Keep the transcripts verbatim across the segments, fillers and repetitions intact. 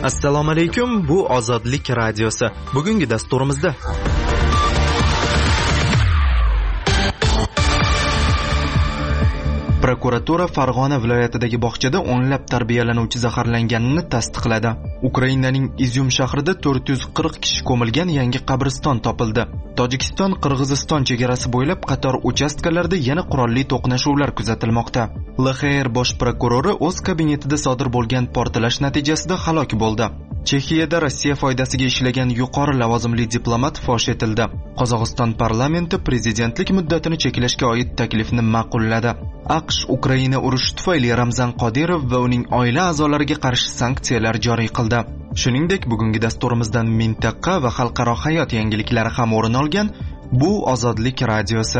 Assalomu alaykum, bu Ozodlik radiosi. Bugungi dasturimizda prokuratura Farg'ona viloyatidagi bog'chada o'nlab tarbiyalanuvchi zaharlanganini tasdiqladi. Ukrainaning Izyum shahrida to'rt yuz qirq kishi ko'milgan yangi qabriston topildi. Tojikiston-Qirg'iziston chegarasi bo'ylab qator uchastkalarda yana qurolli to'qnashuvlar kuzatilmoqda. L X R bosh prokurori o'z kabinetida sodir bo'lgan portlash natijasida halok bo'ldi. Chexiyada Rossiya foydasiga ishlagan yuqori lavozimli diplomat fosh etildi. Qozog'iston parlamenti prezidentlik muddatini cheklashga oid taklifni ma'qulladi. AQSh Ukraina urushi tufayli Ramzan Qodirov va uning oila a'zolariga qarshi sanksiyalar joriy qildi. Shuningdek, bugungi dasturimizdan mintaqa va xalqaro hayot yangiliklari ham o'rin olgan. Bu Ozodlik radiosi.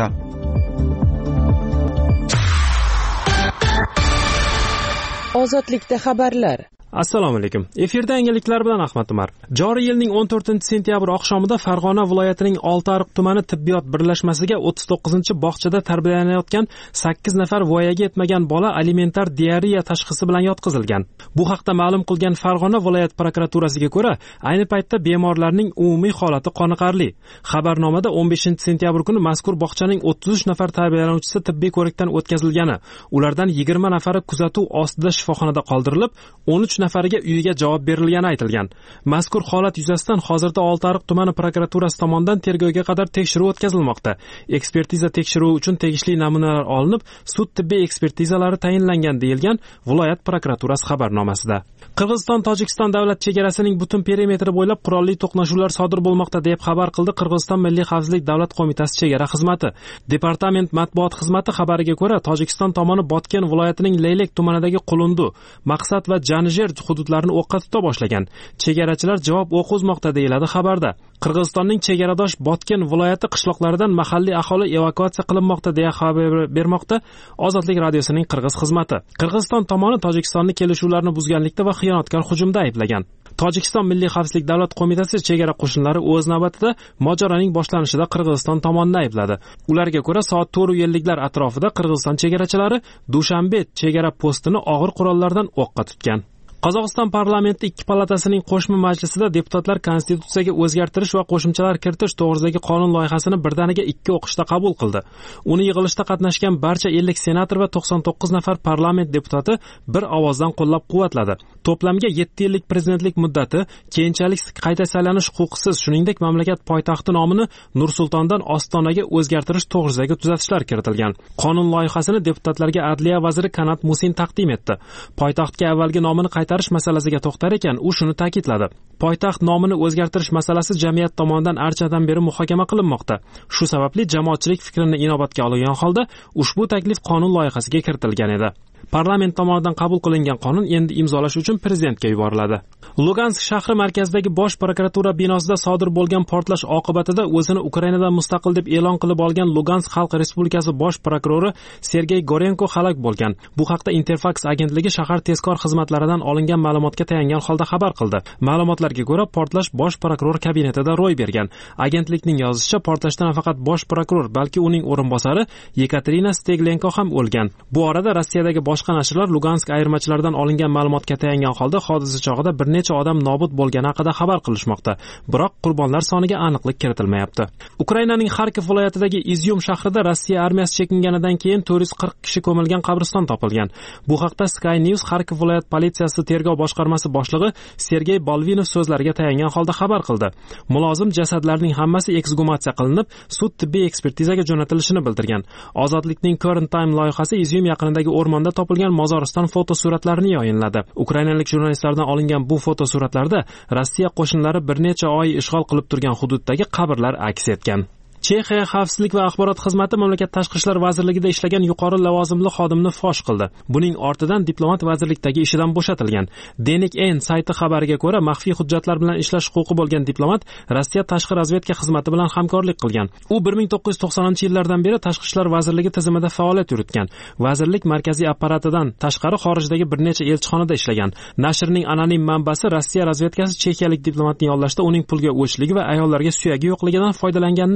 Ozodlikda xabarlar. Assalomu alaykum. Efirda yangiliklar bilan Ahmad Umar. Joriy yilning o'n to'rtinchi sentyabr oqshomida Farg'ona viloyatining Oltiariq tumani tibbiyot birlashmasiga o'ttiz to'qqizinchi bog'chada tarbiyalanayotgan sakkiz nafar voyaga yetmagan bola alimentar diareya tashxisi bilan yotqizilgan. Bu haqda ma'lum qilgan Farg'ona viloyat prokuraturasiga ko'ra, ayni paytda bemorlarning umumiy holati qoniqarli. Xabarnomada o'n beshinchi sentyabr kuni mazkur bog'chaning o'ttiz uch nafar tarbiyalanuvchisi tibbiy ko'rikdan o'tkazilgani, ulardan yigirma nafari kuzatuv ostida shifoxonada qoldirilib, o'n uch nafariga uyiga javob berilgani aytilgan. Mazkur holat yuzasidan hozirda Oltiariq tumani prokuraturasi tomonidan tergovga qadar tekshiruv o'tkazilmoqda. Ekspertiza tekshiruvi uchun tegishli namunalar olinib, sud tibbiy ekspertizalari tayinlangan deyilgan viloyat prokuraturasi xabarnomasida. Qirg'iziston-Tojikiston davlat chegarasining butun perimetri bo'ylab qurolli to'qnashuvlar sodir bo'lmoqda deb xabar qildi Qirg'iziston Milliy xavfsizlik davlat qo'mitasi chegara xizmati. Departament matbuot xizmati xabariga ko'ra, Tojikiston tomoni Botken viloyatining Leylek tumanidagi Qulundu, Maqsad va Janijer hududlarini o'qqa tuta boshlagan. Chegarachilar javob o'q uzmoqda deyiladi xabarda. Qirg'izistonning chegaradosh Botken viloyati qishloqlaridan mahalliy aholi evakuatsiya qilinmoqda deya xabar bermoqda Ozodlik radiosining qirg'iz xizmati. Qirg'iziston tomoni Tojikistonni kelishuvlarni buzganlikda va xiyonatkor hujumda ayblagan. Tojikiston Milliy xavfsizlik davlat qo'mitasi chegara qo'shinlari o'z navbatida mojaroning boshlanishida Qirg'iziston tomonini aybladi. Ularga ko'ra, soat to'rt elliklar atrofida Qirg'iziston chegarachilari Dushanbe chegara postini og'ir qurollardan o'qqa tutgan. Qozog'iston parlamenti ikki palatasining qo'shma majlisida deputatlar konstitutsiyaga o'zgartirish va qo'shimchalar kiritish to'g'risidagi qonun loyihasini birdaniga ikki o'qishda qabul qildi. Uni yig'ilishda qatnashgan barcha ellik senator va to'qson to'qqiz nafar parlament deputati bir ovozdan qo'llab-quvvatladi. To'plamga yetti yillik prezidentlik muddati, keyinchalik qayta saylanish huquqisiz, shuningdek mamlakat poytaxti nomini Nur-Sultondan Ostonaga o'zgartirish to'g'risidagi tuzatishlar kiritilgan. Qonun loyihasini deputatlarga Adliya vaziri Kanat Musin taqdim etdi. Poytaxtga avvalgi nomini qaytarish masalasiga to'xtar ekan, u shuni ta'kidladi. Poytaxt nomini o'zgartirish masalasi jamiyat tomonidan anchadan beri muhokama qilinmoqda. Shu sababli jamoatchilik fikrini inobatga olgan holda ushbu taklif qonun loyihasiga kiritilgan edi. Parlament tomonidan qabul qilingan qonun endi imzolash uchun prezidentga yuboriladi. Lugansk shahri markazidagi bosh prokuratura binosida sodir bo'lgan portlash oqibatida o'zini Ukrainadan mustaqil deb e'lon qilib olgan Lugansk Xalq Respublikasi bosh prokurori Sergey Gorenko halok bo'lgan. Bu haqda Interfax agentligi shahar tezkor xizmatlaridan olingan ma'lumotga tayangan holda xabar qildi. Ma'lumotlarga ko'ra, portlash bosh prokuror kabinetida ro'y bergan. Agentlikning yozishicha, portlashda nafaqat bosh prokuror, balki uning o'rinbosari Yekaterina Steglenko ham o'lgan. Bu orada Rossiyadagi boshqa nashrlar Lugansk ayirmachilaridan olingan ma'lumotga tayangan holda hodisa chog'ida bir necha odam nobud bo'lgani haqida xabar qilishmoqda. Biroq qurbonlar soniga aniqlik kiritilmayapti. Ukrainaning Xarkov viloyatidagi Izyum shahrida Rossiya armiyasi chekinganidan keyin to'rt yuz qirq kishi ko'milgan qabriston topilgan. Bu haqda Sky News Xarkov viloyat politsiyasi tergov boshqarmasi boshlig'i Sergey Bolvinov so'zlariga tayangan holda xabar qildi. Mulozim jasadlarning hammasi eksgumatsiya qilinib, sud tibbiy ekspertizaga jo'natilishini bildirgan. Ozodlikning Current Time loyihasi Izyum yaqinidagi o'rmonda topilgan mozoriston fotosuratlarini yayinladi. Ukrainalik jurnalistlardan olingan bu fotosuratlarda Rossiya qo'shinlari bir necha oy ishg'ol qilib turgan hududdagi qabrlar aks etgan. Chexiya xavfsizlik va axborot xizmati mamlakat tashqi ishlar vazirligida ishlagan yuqori lavozimli xodimni fosh qildi. Buning ortidan diplomat vazirlikdagi ishidan bo'shatilgan. Denik N sayti xabariga ko'ra, maxfiy hujjatlar bilan ishlash huquqi bo'lgan diplomat Rossiya tashqi razvedka xizmati bilan hamkorlik qilgan. U bir ming to'qqiz yuz to'qsoninchi yillardan beri tashqi ishlar vazirligi tizimida faoliyat yuritgan. Vazirlik markaziy apparatidan tashqari xorijdagi bir necha elchixonada ishlagan. Nashrning anonim manbasi Rossiya razvedkasi chexiyalik diplomatni yollashda uning pulga o'chligi va ayollarga suyagi yo'qligidan foydalanganini iddao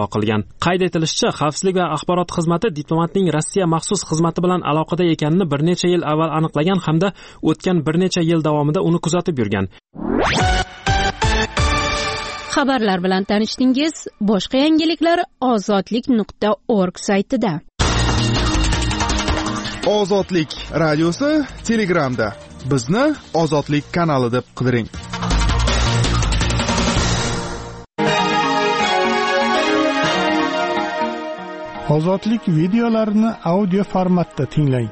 iddao qilgan. Qayd etilishicha, xavfsizlik va axborot xizmati diplomatning Rossiya maxsus xizmati bilan aloqada ekanini bir necha yil avval aniqlagan hamda o'tgan bir necha yil davomida uni kuzatib yurgan. Xabarlar bilan tanishdingiz. Boshqa yangiliklar ozodlik nuqta org saytida. Ozodlik radiosi Telegramda. Bizni Ozodlik kanali deb qidiring. Ozodlik videolarini audio formatda tinglang.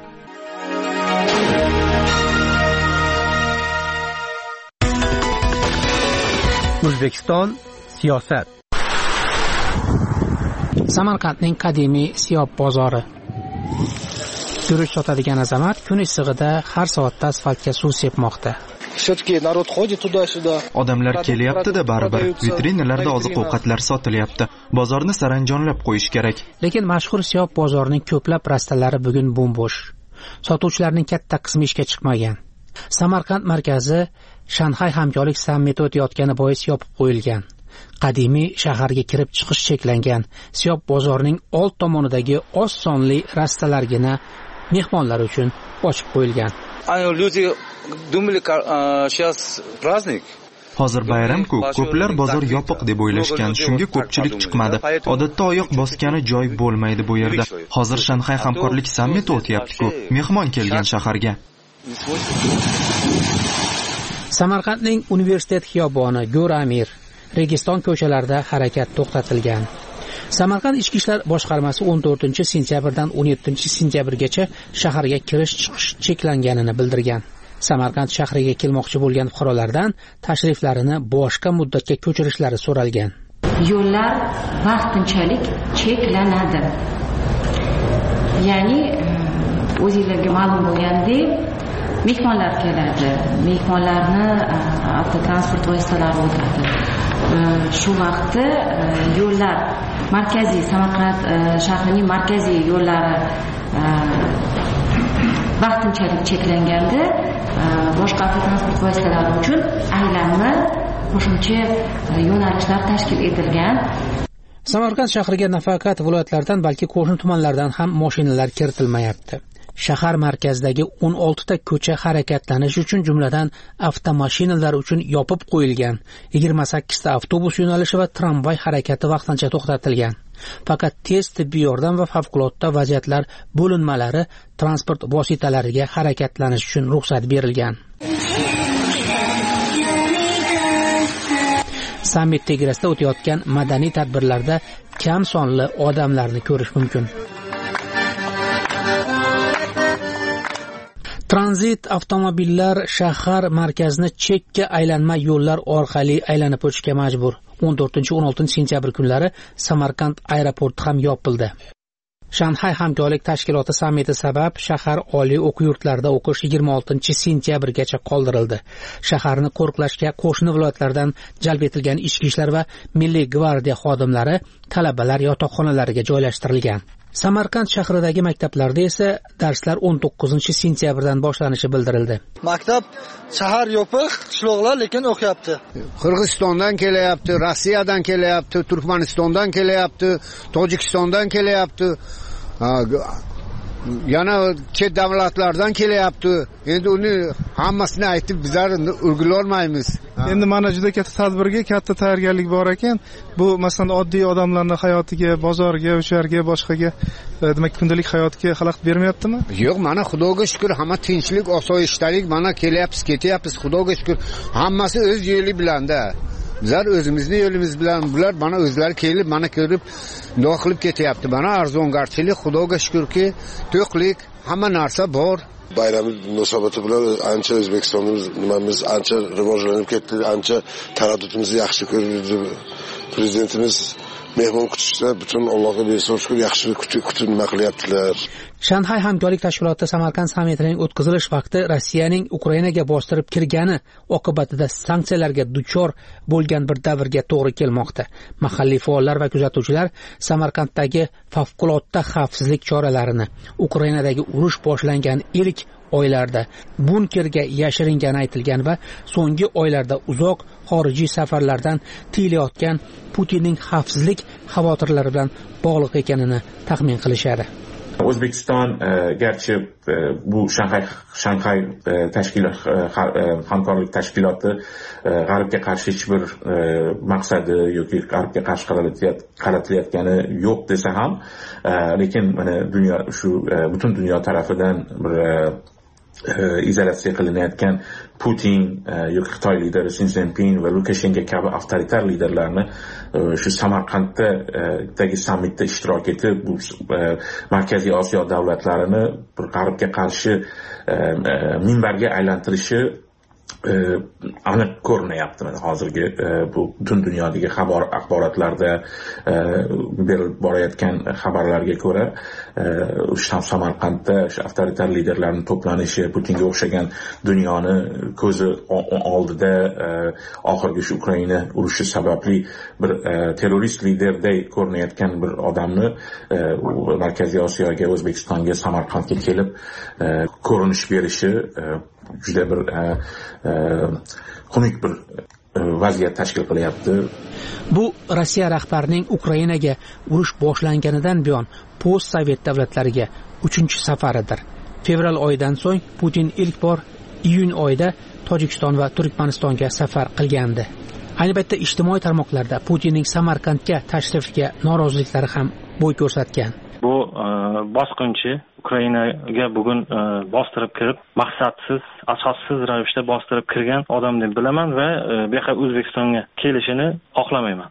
O'zbekiston siyosat. Samarqandning qadimiy Siyob bozori. Guruch sotadigan Azamat kun issig'ida har soatda asfaltga suv sepmoqda. Все-таки народ ходит туда-сюда. Odamlar kelyapti-da baribir. Vitrinalarda oziq-ovqatlar sotilyapti. Bozorni saranjonlab qo'yish kerak. Lekin mashhur Siyob bozorining ko'plab rastalari bugun bo'm-bo'sh. Sotuvchilarning katta qismi ishga chiqmagan. Samarqand markazi Shanxay hamkorlik sammiti o'tayotgani bois yopib qo'yilgan. Qadimiy shaharga kirib chiqish cheklangan. Siyob bozorining old tomonidagi oz sonli rastalargina mehmonlar uchun ochib qo'yilgan. Люди думали, сейчас праздник. Hozir bayram-ku, ko'plar bozor yopiq deb o'ylashgan, shunga ko'pchilik chiqmadi. Odatda oyoq bosgani joy bo'lmaydi bu yerda. Hozir Shanxay hamkorlik sammiti o'tyapti-ku, mehmon kelgan shaharga. Samarqandning universitet xiyoboni, Go'ramir, Registon ko'chalarida harakat to'xtatilgan. Samarqand Ichki ishlar boshqarmasi o'n to'rtinchi sentyabrdan o'n yettinchi sentyabrgacha shaharga kirish-chiqish cheklanganini bildirgan. Samarqand shahriga kelmoqchi bo'lgan fuqarolardan tashriflarini boshqa muddatga ko'chirishlari so'ralgan. Yo'llar vaqtinchalik cheklanadi. Ya'ni o'zingizlarga ma'lum bo'lgandek, mehmonlar keladi. Mehmonlarni avtotransport vositalari o'tadi. Shu vaqtda yo'llar markaziy Samarqand shahrining markaziy yo'llari vaqtinchalik cheklanganda boshqa avtotransport vositalari uchun aylanma qo'shimcha yo'nalishlar tashkil etilgan. Samarqand shahriga nafaqat viloyatlardan, balki qo'shni tumanlardan ham mashinalar kiritilmayapti. Shahar markazidagi o'n olti ta ko'cha harakatlanish uchun, jumladan avtomashinalar uchun yopib qo'yilgan. yigirma sakkiz ta avtobus yo'nalishi va tramvay harakati vaqtincha to'xtatilgan. Faqat tez tibbiy yordam va favqulodda vaziyatlar bo'linmalari transport vositalariga harakatlanish uchun ruxsat berilgan. Sammit tegrasida o'tayotgan madaniy tadbirlarda kam sonli odamlarni ko'rish mumkin. Tranzit avtomobillar shahar markazini chekka aylanma yo'llar orqali aylanib o'tishga majbur. o'n to'rtinchi o'n oltinchi sentyabr kunlari Samarqand aeroporti ham yopildi. Shanxay hamkorlik tashkiloti sammiti sabab shahar oliy o'quv yurtlarida o'qish yigirma oltinchi sentyabrgacha qoldirildi. Shaharni qo'riqlashga qo'shni viloyatlardan jalb etilgan ichki ishlar va milliy gvardiya xodimlari talabalar yotoqxonalariga joylashtirilgan. Samarqand shahridagi maktablarda esa darslar o'n to'qqizinchi sentyabrdan boshlanishi bildirildi. Maktab shahar yopiq, qishloqlar lekin o'qiyapti. Qirg'izistondan kelyapti, Rossiyadan kelyapti, Turkmanistondan kelyapti, Tojikistondan kelyapti. Yana chet davlatlardan kelyapti. Endi uni hammasini aytib bizlar ulgura olmaymiz. Endi mana juda katta tadbirga katta tayyorgarlik bor ekan. Bu masalan oddiy odamlarning hayotiga, bozorga, o'sharga, boshqaga, demak kundalik hayotiga xalaqit bermayaptimi? Yo'q, mana Xudoga shukr, hamma tinchlik, osoyishtalik, mana kelyapmiz, ketyapmiz, Xudoga shukr. Hammasi o'z yo'li bilan-da. Bizlar o'zimizning yo'limiz bilan, bular mana o'zlari kelib, mana ko'rib, duo qilib ketyapti. Mana arzongarchilik, Xudoga shukrki, to'qlik, hamma narsa bor. Bayram munosabati bilan ancha O'zbekistonimiz nimamiz ancha rivojlanib ketdi, ancha taraddudimizni yaxshi ko'rdi. Prezidentimiz mehmon kutishda butun Allohga bersov shukur yaxshi kutib nima qilyaptilar. Shanxay hamkorlik tashkiloti Samarqand sammitining o'tkazilish vaqti Rossiyaning Ukrainaga bostirib kirgani oqibatida sanksiyalarga duchor bo'lgan bir davrga to'g'ri kelmoqda. Mahalliy faollar va kuzatuvchilar Samarqanddagi favqulodda xavfsizlik choralarini, Ukrainadagi urush boshlangan ilk oylarda bunkerga yashiringani aytilgan va so'nggi oylarda uzoq xorijiy safarlardan tiyilayotgan Putinning xavfsizlik xavotirlari bilan bog'liq ekanini taxmin qilishadi. O'zbekiston garchi bu Shanxay Shanxay tashkilot hamkorlik tashkiloti g'arbga qarshi hech bir maqsadi yoki g'arbga qarshi qaratilayotgani yo'q desa ham, lekin mana dunyo shu butun dunyo tarafidan bir izolyatsiya qilinayotgan Putin yoki Xitoy lideri Si Szinpin va Lukashenko kabi avtoritar liderlarni shu Samarqanddagi sammitda ishtirok etib, bu Markaziy Osiyo davlatlarini bir g'arbga qarshi minbarga aylantirishi aniq ko'rinyapti. Mana hozirgi bu butun dunyodagi xabar axborotlarda berilib borayotgan xabarlarga ko'ra, o'sha Samarqandda o'sha avtoritar liderlarning to'planishi, Putinga o'xshagan dunyoni ko'zi oldida oxirgi shu Ukraina urushi sababli bir terrorist liderday ko'rinayotgan bir odamni Markaziy Osiyoga, O'zbekistonga, Samarqandga kelib ko'rinish berishi juda bir xunuk bir vaziyat tashkil qilyapti. Bu Rossiya rahbarining Ukrainaga urush boshlanganidan buyon post-sovet davlatlariga uchinchi safaridir. Fevral oyidan so'ng Putin ilk bor iyun oyida Tojikiston va Turkmanistonga safar qilgandi. Ayni paytda ijtimoiy tarmoqlarda Putinning Samarqandga tashrifiga noroziliklari ham bo'y ko'rsatgan. Bu bosqinchi Ukrainaga bugun bostirib kirib, maqsadsiz, asossiz ravishda bostirib kirgan odam deb bilaman va bu yoqqa O'zbekistonga kelishini xohlamayman.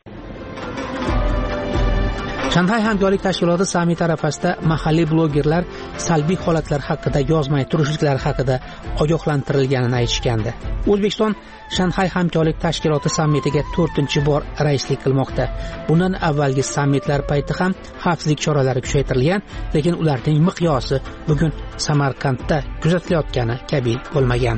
Shanxay hamkorlik tashkiloti sammit arafasida mahalliy blogerlar salbiy holatlar haqida yozmay turishliklari haqida ogohlantirilganini aytishgandi. O'zbekiston Shanxay hamkorlik tashkiloti sammitiga to'rtinchi bor raislik qilmoqda. Bundan avvalgi sammitlar payti ham xavfsizlik choralari kuchaytirilgan, lekin ularning miqyosi bugun Samarqandda kuzatilayotgani kabi bo'lmagan.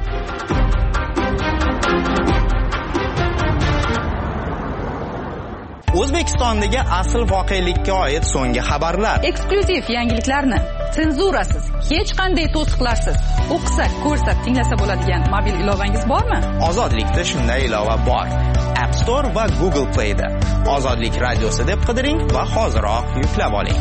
O'zbekistondagi asl voqelikka oid so'nggi xabarlar, eksklyuziv yangiliklarni senzurasiz, hech qanday to'siqlarsiz o'qisa, ko'rsa, tinglasa bo'ladigan mobil ilovangiz bormi? Ozodlikda shunday ilova bor. App Store va Google Play da Ozodlik radiosi deb qidiring va hoziroq yuklab oling.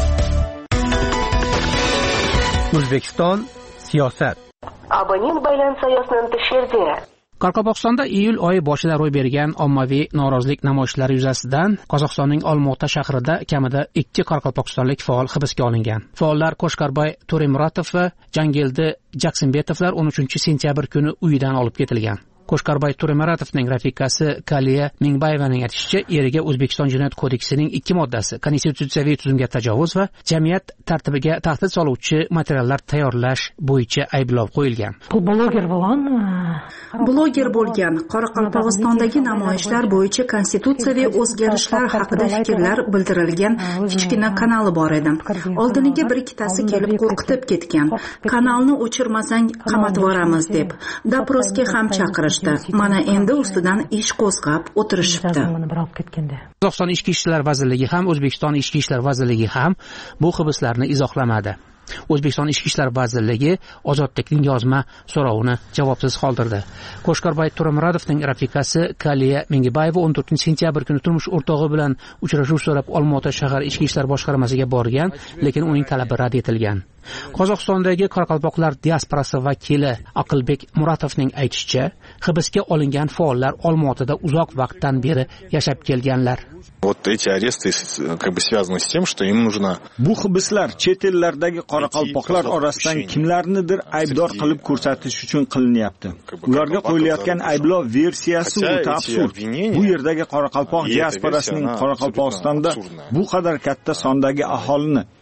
O'zbekiston siyosat. Abonent байланса тышерде. Qoraqalpog'istonda iyul oyi boshida ro'y bergan ommaviy norozilik namoyishlari yuzasidan Qozog'istonning Olmaota shahrida kamida ikki qoraqalpog'istonlik faol hibsga olingan. Faollar Qo'shqarboy To'remuratov va Jangildi Jaksimbetovlar o'n uchinchi sentyabr kuni uyidan olib ketilgan. Qo'shqarboy To'remuratovning rafiqasi Kaliya Mingbayevaning aytishicha, eriga O'zbekiston Jinoyat kodeksining ikki moddasi, konstitutsiyaviy tuzumga tajovuz va jamiyat tartibiga tahdid soluvchi materiallar tayyorlash bo'yicha ayblov qo'yilgan. Bloger bo'lgan, bloger bo'lgan Qoraqalpog'istondagi namoyishlar bo'yicha konstitutsiyaviy o'zgarishlar haqida fikrlar bildirilgan kichkina kanali bor edi. Oldiniga bir ikkitasi kelib qo'rqitib ketgan. Kanalni o'chirmasang qamatvoramiz deb. Doprosga ham chaqirish. Mana endi ustidan ish qo'zg'ab o'tirishibdi. Qozog'iston Ichki ishlar vazirligi ham, O'zbekiston Ichki ishlar vazirligi ham bu hibslarni izohlamadi. O'zbekiston Ichki ishlar vazirligi ozodlikning yozma so'rovini javobsiz qoldirdi. Qo'shqarboy To'remuratovning rafiqasi Kaliya Mingbayeva o'n to'rtinchi sentyabr kuni turmush o'rtog'i bilan uchrashuv so'rab Olmaota shahar Ichki ishlar boshqarmasiga borgan, lekin uning talabi rad etilgan. Qozog'istondagi qoraqalpoqlar diasporasi vakili Aqilbek Muratovning aytishicha, hibsga olingan faollar Olmaotada uzoq vaqtdan beri yashab kelganlar. Вот эти аресты как бы связаны с тем, что им нужно. Bu hibslar chet ellardagi qoraqalpoqlar orasidan kimlarnidir aybdor qilib ko'rsatish uchun qilinyapti. Ularga qo'yilayotgan ayblov versiyasi o'ta absurd. Bu yerdagi qoraqalpoq diasporasining Qoraqalpog'istonda bu qadar katta sondagi aholini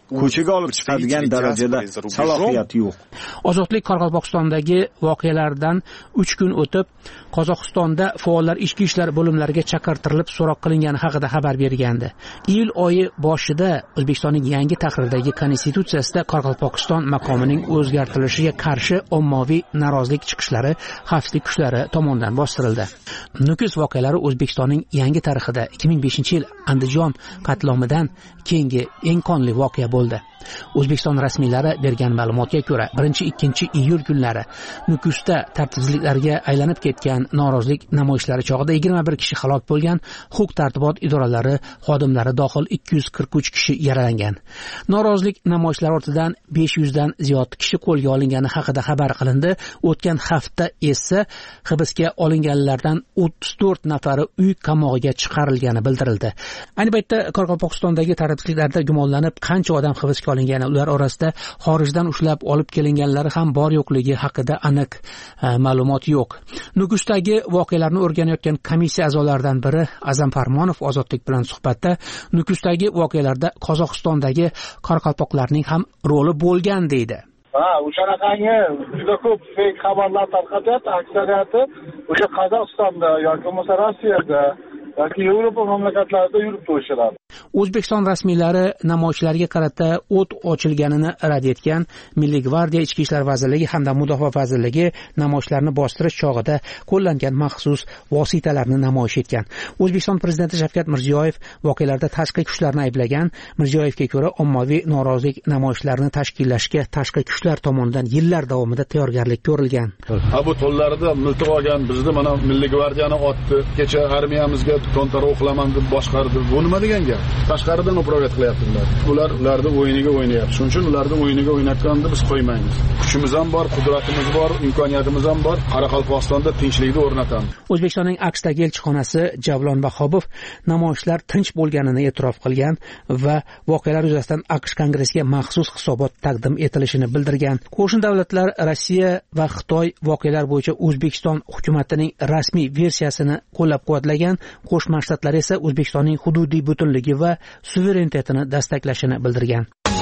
ko'chaga olib chiqadigan darajada salohiyati yo'q. Ozodlik Qoraqalpog'istondagi voqealardan uch kun o'tib Qozog'istonda faollar ichki ishlar bo'limlariga chaqirtirilib so'roq qilingani haqida xabar bergandi. Iyul oyi boshida O'zbekistonning yangi tahrirdagi konstitutsiyasida Qoraqalpog'iston maqomining o'zgartirilishiga qarshi ommaviy norozilik chiqishlari xavfsizlik kuchlari tomonidan bostirildi. Nukus voqealari O'zbekistonning yangi tarixida ikki ming beshinchi yil Andijon qatlomidan keyingi eng qonli voqea bo'ldi. O'zbekiston rasmiylari bergan ma'lumotga ko'ra, birinchi ikkinchi iyul kunlari Nukusda tartibsizliklarga aylanib ketgan norozilik namoyishlari chog'ida yigirma bir kishi halok bo'lgan, huquq-tartibot idoralari xodimlari dohil ikki yuz qirq uch kishi yaralangan. Norozilik namoyishlari ortidan besh yuz dan ziyod kishi qo'lga olingani haqida xabar qilindi. O'tgan hafta esa hibsga olinganlardan o'ttiz to'rt nafari uy qamog'iga chiqarilgani bildirildi. Ayni paytda Qoraqalpog'istondagi tartibsizliklarda gumonlanib qancha odam hibsga olingani, ular orasida xorijdan ushlab olib kelinganlari ham bor yo'qligi haqida aniq ma'lumot yo'q. Nukusdagi voqealarni o'rganayotgan komissiya a'zolaridan biri Azam Farmonov Ozodlik bilan suhbatda Nukusdagi voqealarda Qozog'istondagi qoraqalpoqlarning ham roli bo'lgan deydi. Ha, o'shanaqangi juda ko'p fake xabarlar tarqatyapti, aksariyati o'sha Qozog'istonda yoki bo'lmasa Rossiyada yoki Yevropa mamlakatlarida yuribdi o'shalar. O'zbekiston rasmiylari namoyishlarga qarata o't ochilganini rad etgan. Milliy gvardiya, Ichki ishlar vazirligi hamda Mudofaa vazirligi namoyishlarni bostirish chog'ida qo'llangan maxsus vositalarni namoyish etgan. O'zbekiston prezidenti Shavkat Mirziyoyev voqealarda tashqi kuchlarni ayblagan. Mirziyoyevga ko'ra, ommaviy norozilik namoyishlarini tashkillashga tashqi kuchlar tomonidan yillar davomida tayyorgarlik ko'rilgan. Ha, bu to'llarida miltiq olgan, bizni mana Milliy gvardiyani otdi, kecha armiyamizga kontrarov qilaman deb boshqardi. Bu nima degan gap? Tashqaridan upravlat qilyaptilar. Ular ularning o'yiniga o'ynayapti. Shuning uchun ularning o'yiniga o'ynatganda biz qo'ymaymiz. Kuchimiz ham bor, qudratimiz bor, imkoniyatimiz ham bor. Qoraqalpog'istonda tinchlikni o'rnatamiz. O'zbekistonning AQShdagi elchixonasi Javlon Bahobov namoyishlar tinch bo'lganini e'tirof qilgan va voqealar yuzasidan AQSh kongressiga maxsus hisobot taqdim etilishini bildirgan. Qo'shni davlatlar Rossiya va Xitoy voqealar bo'yicha O'zbekiston hukumatining rasmiy versiyasini qo'llab-quvvatlagan. Qo'shma Shtatlar esa O'zbekistonning hududiy butunligi va suverenitetini dastaklashini bildirgan.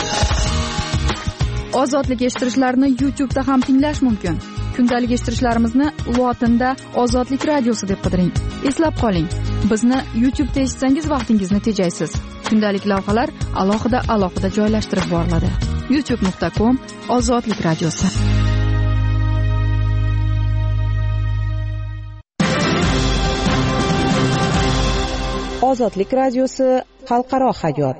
Ozodlik eshittirishlarni YouTube'da ham tinglash mumkin. Kundalik eshittirishlarimizni lotinda Ozodlik radiosi deb qidiring. Eslab qoling, bizni YouTube'da eshitsangiz vaqtingizni tejaysiz. Kundalik lavhalar alohida alohida joylashtirib boriladi. youtube nuqta com Ozodlik radiosi. Ozodlik radiosi xalqaro hayot.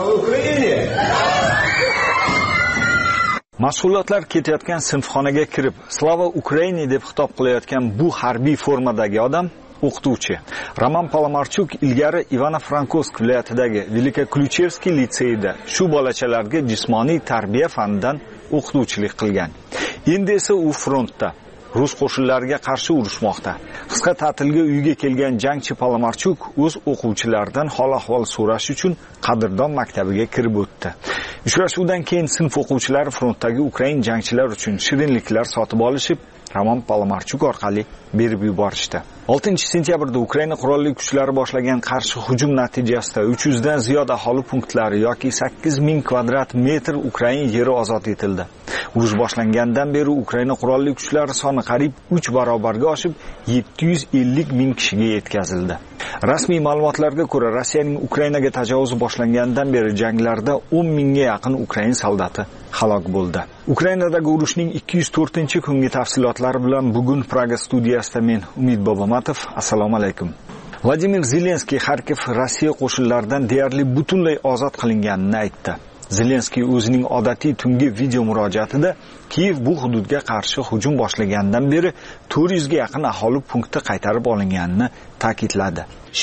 Mashg'ulotlar ketayotgan sinfxonaga kirib, Slava Ukraini deb xitob qilayotgan bu harbiy formadagi odam o'qituvchi. Roman Palamarchuk ilgari Ivano-Frankovsk viloyatidagi Velikokluchevskiy litseyida shu bolachalarga jismoniy tarbiya fanidan o'qituvchilik qilgan. Endi esa u frontda Rus qo'shinlariga qarshi urushmoqda. Qisqa ta'tilga uyga kelgan jangchi Palamarchuk o'z o'quvchilaridan hol-ahvol so'rash uchun Qadrdon maktabiga kirib o'tdi. Uchrashuvdan keyin sinf o'quvchilari frontdagi ukrain jangchilar uchun shirinliklar sotib olishib, Roman Palamarchuk orqali berib yuborishdi. oltinchi sentyabrda Ukraina qurolli kuchlari boshlagan qarshi hujum natijasida uch yuz dan ziyod aholi punktlari yoki sakkiz ming kvadrat metr Ukraina yeri ozod etildi. Urush boshlangandan beri Ukraina qurolli kuchlari soni qariyb uch barobarga oshib, yetti yuz ellik ming kishiga yetkazildi. Rasmiy ma'lumotlarga ko'ra, Rossiyaning Ukrainaga tajovuzi boshlangandan beri janglarda o'n mingga yaqin Ukrain soldati halok bo'ldi. Ukrainadagi urushning ikki yuz to'rtinchi kungi tafsilotlari bilan bugun Praga studiyasida men Umid Bobomatov. Assalomu alaykum. Vladimir Zelenskiy Xarkov Rossiya qo'shinlaridan deyarli butunlay ozod qilinganini aytdi. Zelenskiy o'zining odatiy tungi video murojaatida Kiyev bu hududga qarshi hujum boshlagandan beri to'rt yuz ga yaqin aholi punkti qaytarib olinganini ta'kidladi.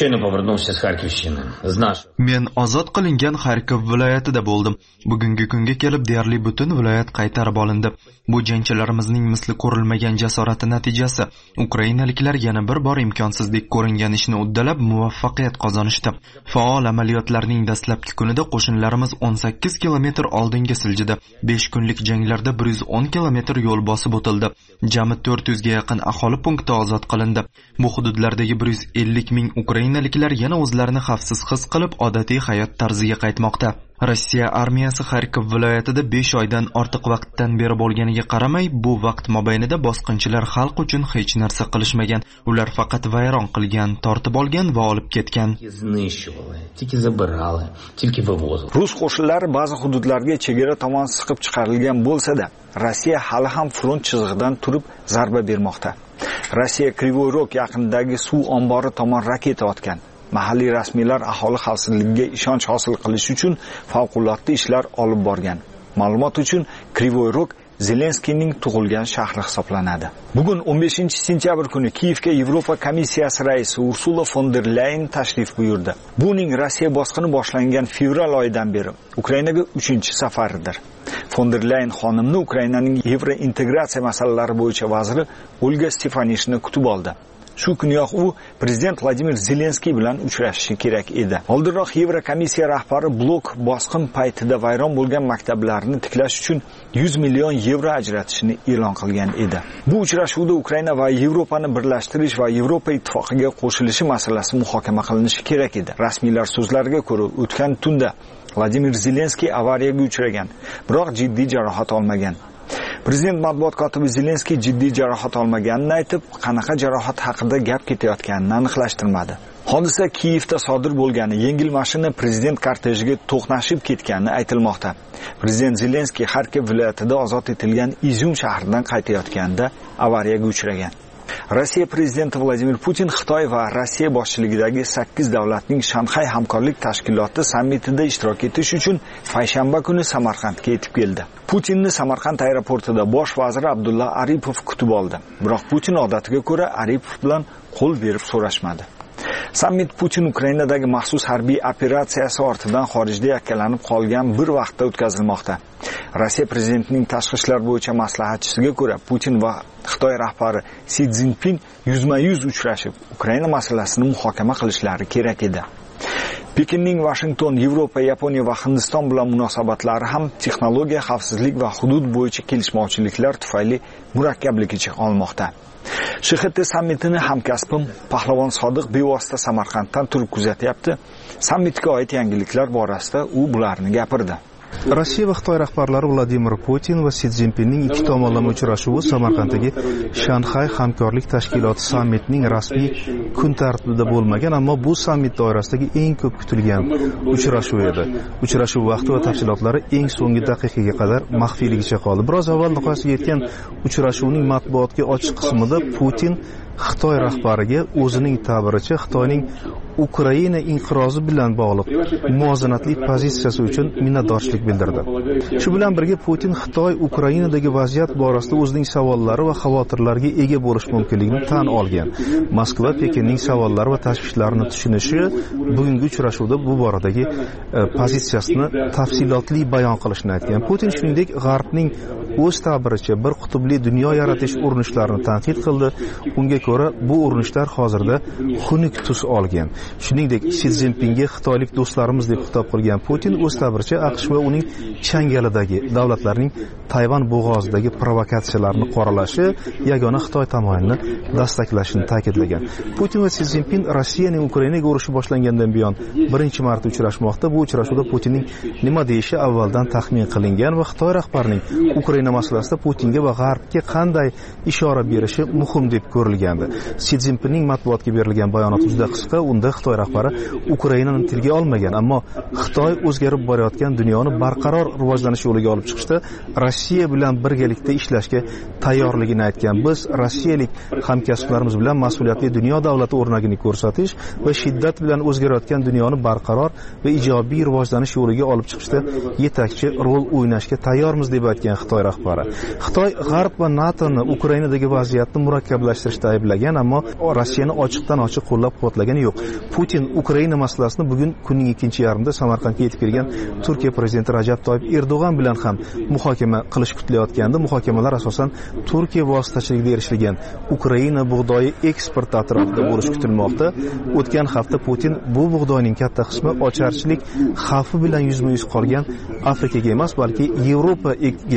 Men ozod qilingan Xarkov viloyatida bo'ldim. Bugungi kunga kelib deyarli butun viloyat qaytarib olindi. Bu jangchilarimizning misli ko'rilmagan jasorati natijasi. Ukrainaliklar yana bir bor imkonsizdek ko'ringan ishni uddalab muvaffaqiyat qozonishdi. Faol amaliyotlarning dastlabki kunida qo'shinlarimiz o'n sakkiz kilometr oldinga siljidi. besh kunlik janglarda bir yuz o'n kilometr yo'l bosib o'tildi. Jami to'rt yuz ga yaqin aholi punkti ozod qilindi. Bu hududlardagi bir yuz ellik ming ukrainaliklar yana o'zlarini xavfsiz his qilib odatiy hayot tarziga qaytmoqda. Rossiya armiyasi Xarkov viloyatida besh oydan ortiq vaqtdan beri bo'lganiga qaramay, bu vaqt mobaynida bosqinchilar xalq uchun hech narsa qilishmagan. Ular faqat vayron qilgan, tortib olgan va olib ketgan. Rus qo'shinlari ba'zi hududlarga chegara tomon siqib chiqarilgan bo'lsa-da, Rossiya hali ham front chizig'idan turib zarba bermoqda. Rossiya Krivoy Rog yaqinidagi suv ombori tomon raketa otgan. Mahalliy rasmiylar aholi xavfsizligiga ishonch hosil qilish uchun favqulodda ishlar olib borgan. Ma'lumot uchun Krivoy Rog Zelenskiyning tug'ilgan shahri hisoblanadi. Bugun o'n beshinchi sentyabr kuni Kiyevga Yevropa komissiyasi raisi Ursula von der Leyen tashrif buyurdi. Bu uning Rossiya bosqini boshlangan fevral oyidan beri Ukrainaga uchinchi safaridir. Von der Leyen xonimni Ukrainaning yevrointegratsiya masalalari bo'yicha vaziri Olga Stefanishni kutib oldi. Shu kuniyoq u prezident Vladimir Zelenskiy bilan uchrashishi kerak edi. Oldinroq Yevrokomissiya rahbari blok bosqin paytida vayron bo'lgan maktablarni tiklash uchun yuz million yevro ajratishni e'lon qilgan edi. Bu uchrashuvda Ukraina va Yevropani birlashtirish va Yevropa ittifoqiga qo'shilishi masalasi muhokama qilinishi kerak edi. Rasmiylar so'zlariga ko'ra, o'tgan tunda Vladimir Zelenskiy avariyaga uchragan, biroq jiddiy jarohat olmagan. Prezident matbuot kotibi Zelenskiy jiddiy jarohat olmaganini aytib, qanaqa jarohat haqida gap ketayotganini aniqlashtirmadi. Hodisa Kiyevda sodir bo'lgani, yengil mashina prezident kortejiga to'qnashib ketgani aytilmoqda. Prezident Zelenskiy Xarkov viloyatida ozod etilgan Izyum shahridan qaytayotganda avariyaga uchragan. Rossiya prezidenti Vladimir Putin Xitoy va Rossiya boshchiligidagi sakkiz davlatning Shanxay hamkorlik tashkiloti sammitida ishtirok etish uchun payshanba kuni Samarqandga yetib keldi. Putinni Samarqand aeroportida bosh vazir Abdulla Aripov kutib oldi. Biroq Putin odatiga ko'ra Aripov bilan qo'l berib so'rashmadi. Sammit Putin Ukrainadagi maxsus harbiy operatsiyasi ortidan xorijda yakkalanib qolgan bir vaqtda o'tkazilmoqda. Rossiya prezidentining tashqi ishlar bo'yicha maslahatchisiga ko'ra, Putin va Xitoy rahbari Si Szinpin yuzma-yuz uchrashib, Ukraina masalasini muhokama qilishlari kerak edi. Pekinning Washington, Yevropa, Yaponiya va Hindiston bilan munosabatlari ham texnologiya, xavfsizlik va hudud bo'yicha kelishmovchiliklar tufayli murakkabligicha olmoqda. Sh X T sammitini hamkasbim Pahlavon Sodiq bevosita Samarqanddan turib kuzatyapti. Sammitga oid yangiliklar borasida u bularni gapirdi. Rossiya va Xitoy rahbarlari Vladimir Putin va Si Szinpinning ikki tomonlama uchrashuvi Samarqanddagi Shanxay hamkorlik tashkiloti sammitining rasmiy kun tartibida bo'lmagan, ammo bu sammit doirasidagi eng ko'p kutilgan uchrashuv edi. Uchrashuv vaqti va tafsilotlari eng so'nggi daqiqaga qadar maxfiyligicha qoldi. Biroz avval nihoyasiga yetgan uchrashuvning matbuotga ochiq qismida Putin Xitoy rahbariga o'zining ta'biricha Xitoyning Ukraina inqirozi bilan bog'liq muvozanatli pozitsiyasi uchun minnatdorchilik bildirdi. Shu bilan birga Putin Xitoy Ukrainadagi vaziyat borasida o'zining savollari va xavotirlariga ega bo'lish mumkinligini tan olgan. Moskva Pekinning savollari va tashvishlarini tushunishi bugungi uchrashuvda bu boradagi pozitsiyasini tafsilotli bayon qilishni aytgan. Putin shuningdek G'arbning o'z ta'biricha bir qutbli dunyo yaratish urinishlarini tanqid qildi. Unga ko'ra bu urinishlar hozirda xunuk tus olgan. Shuningdek, Si Szinpinga Xitoylik do'stlarimiz deb xitob qilgan Putin o'z ta'biricha AQSh va uning changalidagi davlatlarning Tayvan bo'g'ozidagi provokatsiyalarni qoralashi yagona Xitoy tomonini dastaklashini ta'kidlagan. Putin va Si Szinpin Rossiyaning Ukrainaga urushi boshlangandan buyon birinchi marta uchrashmoqda. Bu uchrashuvda Putinning nima deyishi avvaldan taxmin qilingan va Xitoy rahbarining Ukraina masalasida Putinga va G'arbga qanday ishora berishi muhim deb ko'rilgandi. Si Szinpinning matbuotga berilgan bayonot juda qisqa. Unda Xitoy rahbari Ukrainani tilga olmagan, ammo Xitoy o'zgarib borayotgan dunyoni barqaror rivojlanish yo'liga olib chiqishda Rossiya bilan birgalikda ishlashga tayyorligini aytgan. Biz rossiyalik hamkasblarimiz bilan mas'uliyatli dunyo davlati o'rnagini ko'rsatish va shiddat bilan o'zgarayotgan dunyoni barqaror va ijobiy rivojlanish yo'liga olib chiqishda yetakchi rol o'ynashga tayyormiz deb aytgan Xitoy rahbari. Xitoy G'arb va NATOni Ukrainadagi vaziyatni murakkablashtirishda ayblagan, ammo Rossiyani ochiqdan ochiq qo'llab-quvvatlagani yo'q. Putin Ukraina masalasini bugun kunning ikkinchi yarmida Samarqandga yetib kelgan Turkiya prezidenti Rajab Toyyib Erdo'g'an bilan ham muhokama qilish kutilayotgandi. Muhokamalar asosan Turkiya vositachiligida erishilgan Ukraina bug'doyi eksporti atrofida bo'lishi kutilmoqda. O'tgan hafta Putin bu bug'doyning katta qismi ocharchilik xavfi bilan yuzma-yuz qolgan Afrikaga emas, balki Yevropaga eksport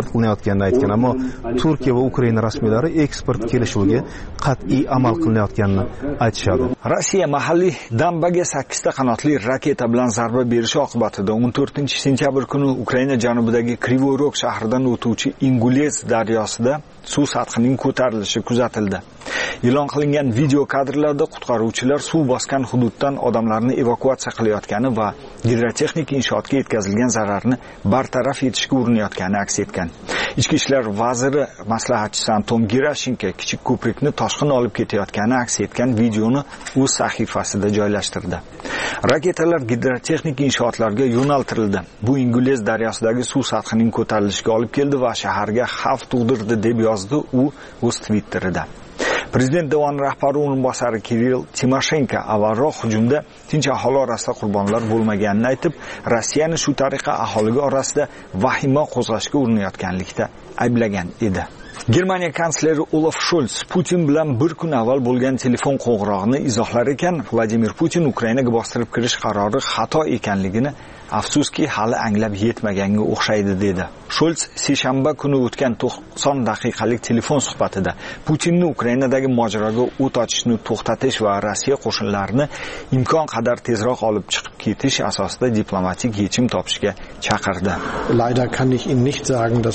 eksport qilinayotganini aytgan, ammo Turkiya va Ukraina rasmiylari eksport kelishuviga qat'iy amal qilinayotganini aytishadi. Rossiya mahalliy Dambaga sakkizta qanotli raketa bilan zarba berishi oqibatida o'n to'rtinchi sentyabr kuni Ukraina janubidagi Krivoy Rog shahridan o'tuvchi Ingulez daryosida suv sathining ko'tarilishi kuzatildi. E'lon qilingan video kadrlarda qutqaruvchilar suv bosgan hududdan odamlarni evakuatsiya qilayotgani va gidrotexnik inshootga yetkazilgan zararni bartaraf etishga urinayotgani aks etgan. Ichki ishlar vaziri maslahatchisi Anton Gerashenko kichik ko'prikni toshqin olib ketayotgani aks etgan videoni o'z sahifasida joylashtirdi. Raketalar gidrotexnik inshootlarga yo'naltirildi. Bu Ingulez daryosidagi suv sathining ko'tarilishiga olib keldi va shaharga xavf tug'dirdi deb yozdi u o'z Twitterida. Prezident Devon rahbari o'rinbosari Kirill Timoshenko avvalroq hujumda tinch aholi orasida qurbonlar bo'lmaganini aytib, Rossiyani shu tariqa aholiga orasida vahima qo'zg'ashga urinayotganlikda ayblagan edi. Germaniya kansleri Olaf Scholz Putin bilan bir kun avval bo'lgan telefon qo'ng'irog'ini izohlar ekan, Vladimir Putin Ukrainaga bostirib kirish qarori xato ekanligini afsuski hali anglab yetmaganga o'xshaydi dedi. Scholz seshanba kuni o'tgan to'qson daqiqalik telefon suhbatida Putinni Ukrainadagi mojaroga o't ochishni to'xtatish va Rossiya qo'shinlarini imkon qadar tezroq olib chiqib ketish asosida diplomatik yechim topishga chaqirdi. Leider kann ich Ihnen nicht sagen, dass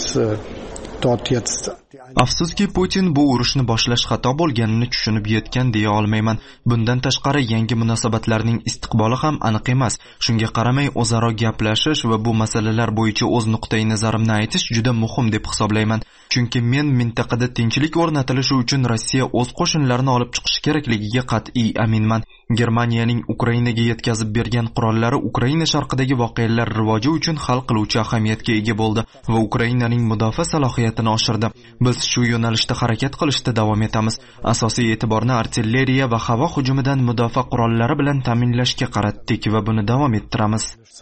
dort jetzt Afsuski Putin bu urushni boshlash xato bo'lganini tushunib yetgan deya olmayman. Bundan tashqari yangi munosabatlarning istiqboli ham aniq emas. Shunga qaramay o'zaro gaplashish va bu masalalar bo'yicha o'z nuqtai nazarimni aytish juda muhim deb hisoblayman. Chunki men mintaqada tinchlik o'rnatilishi uchun Rossiya o'z qo'shinlarini olib chiqishi kerakligiga qat'iy aminman. Germaniyaning Ukrainaga yetkazib bergan qurollari Ukraina sharqidagi voqealar rivoji uchun hal qiluvchi ahamiyatga ega bo'ldi va Ukrainaning mudofaa salohiyatini oshirdi. Biz shu yo'nalishda harakat qilishda davom etamiz. Asosiy e'tiborni artilleriya va havo hujumidan mudofaa qurollari bilan ta'minlashga qaratdik va buni davom ettiramiz.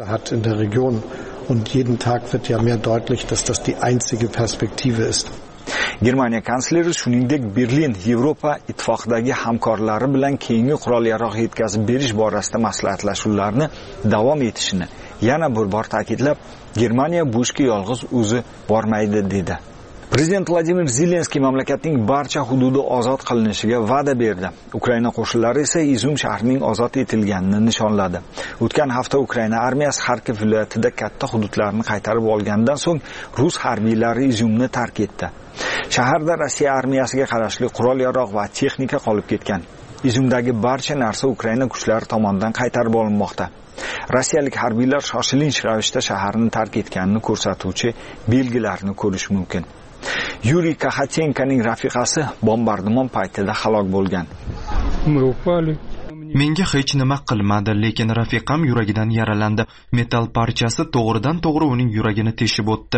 Und jeden Tag wird ja mehr deutlich, dass das die einzige Perspektive ist. Germaniya kansleri shuningdek Berlin Yevropa ittifoqidagi hamkorlari bilan keyingi qurol-yarog' yetkazib berish borasida maslahatlashuvlarni davom etishini yana bir bor ta'kidlab, Germaniya bu ishga yolg'iz o'zi bormaydi dedi. Prezident Vladimir Zelenskiy mamlakatning barcha hududi ozod qilinishiga va'da berdi. Ukraina qo'shinlari esa Izum shahrining ozod etilganini nishonladi. O'tgan hafta Ukraina armiyasi Xarkov viloyatida katta hududlarni qaytarib olgandan so'ng rus harbiylari Izumni tark etdi. Shaharda Rossiya armiyasiga qarashli qurol-yarog' va texnika qolib ketgan. Izumdagi barcha narsa Ukraina kuchlari tomonidan qaytarib olinmoqda. Rossiyalik harbiylar shoshilinch ravishda shaharni tark etganini ko'rsatuvchi belgilarni ko'rish mumkin. Yuriy Kaxatenkoning rafiqasi bombardimon paytida halok bo'lgan. Menga hech nima qilmadi, lekin rafiqam yuragidan yaralandi. Metall parchasi to'g'ridan to'g'ri uning yuragini teshib o'tdi.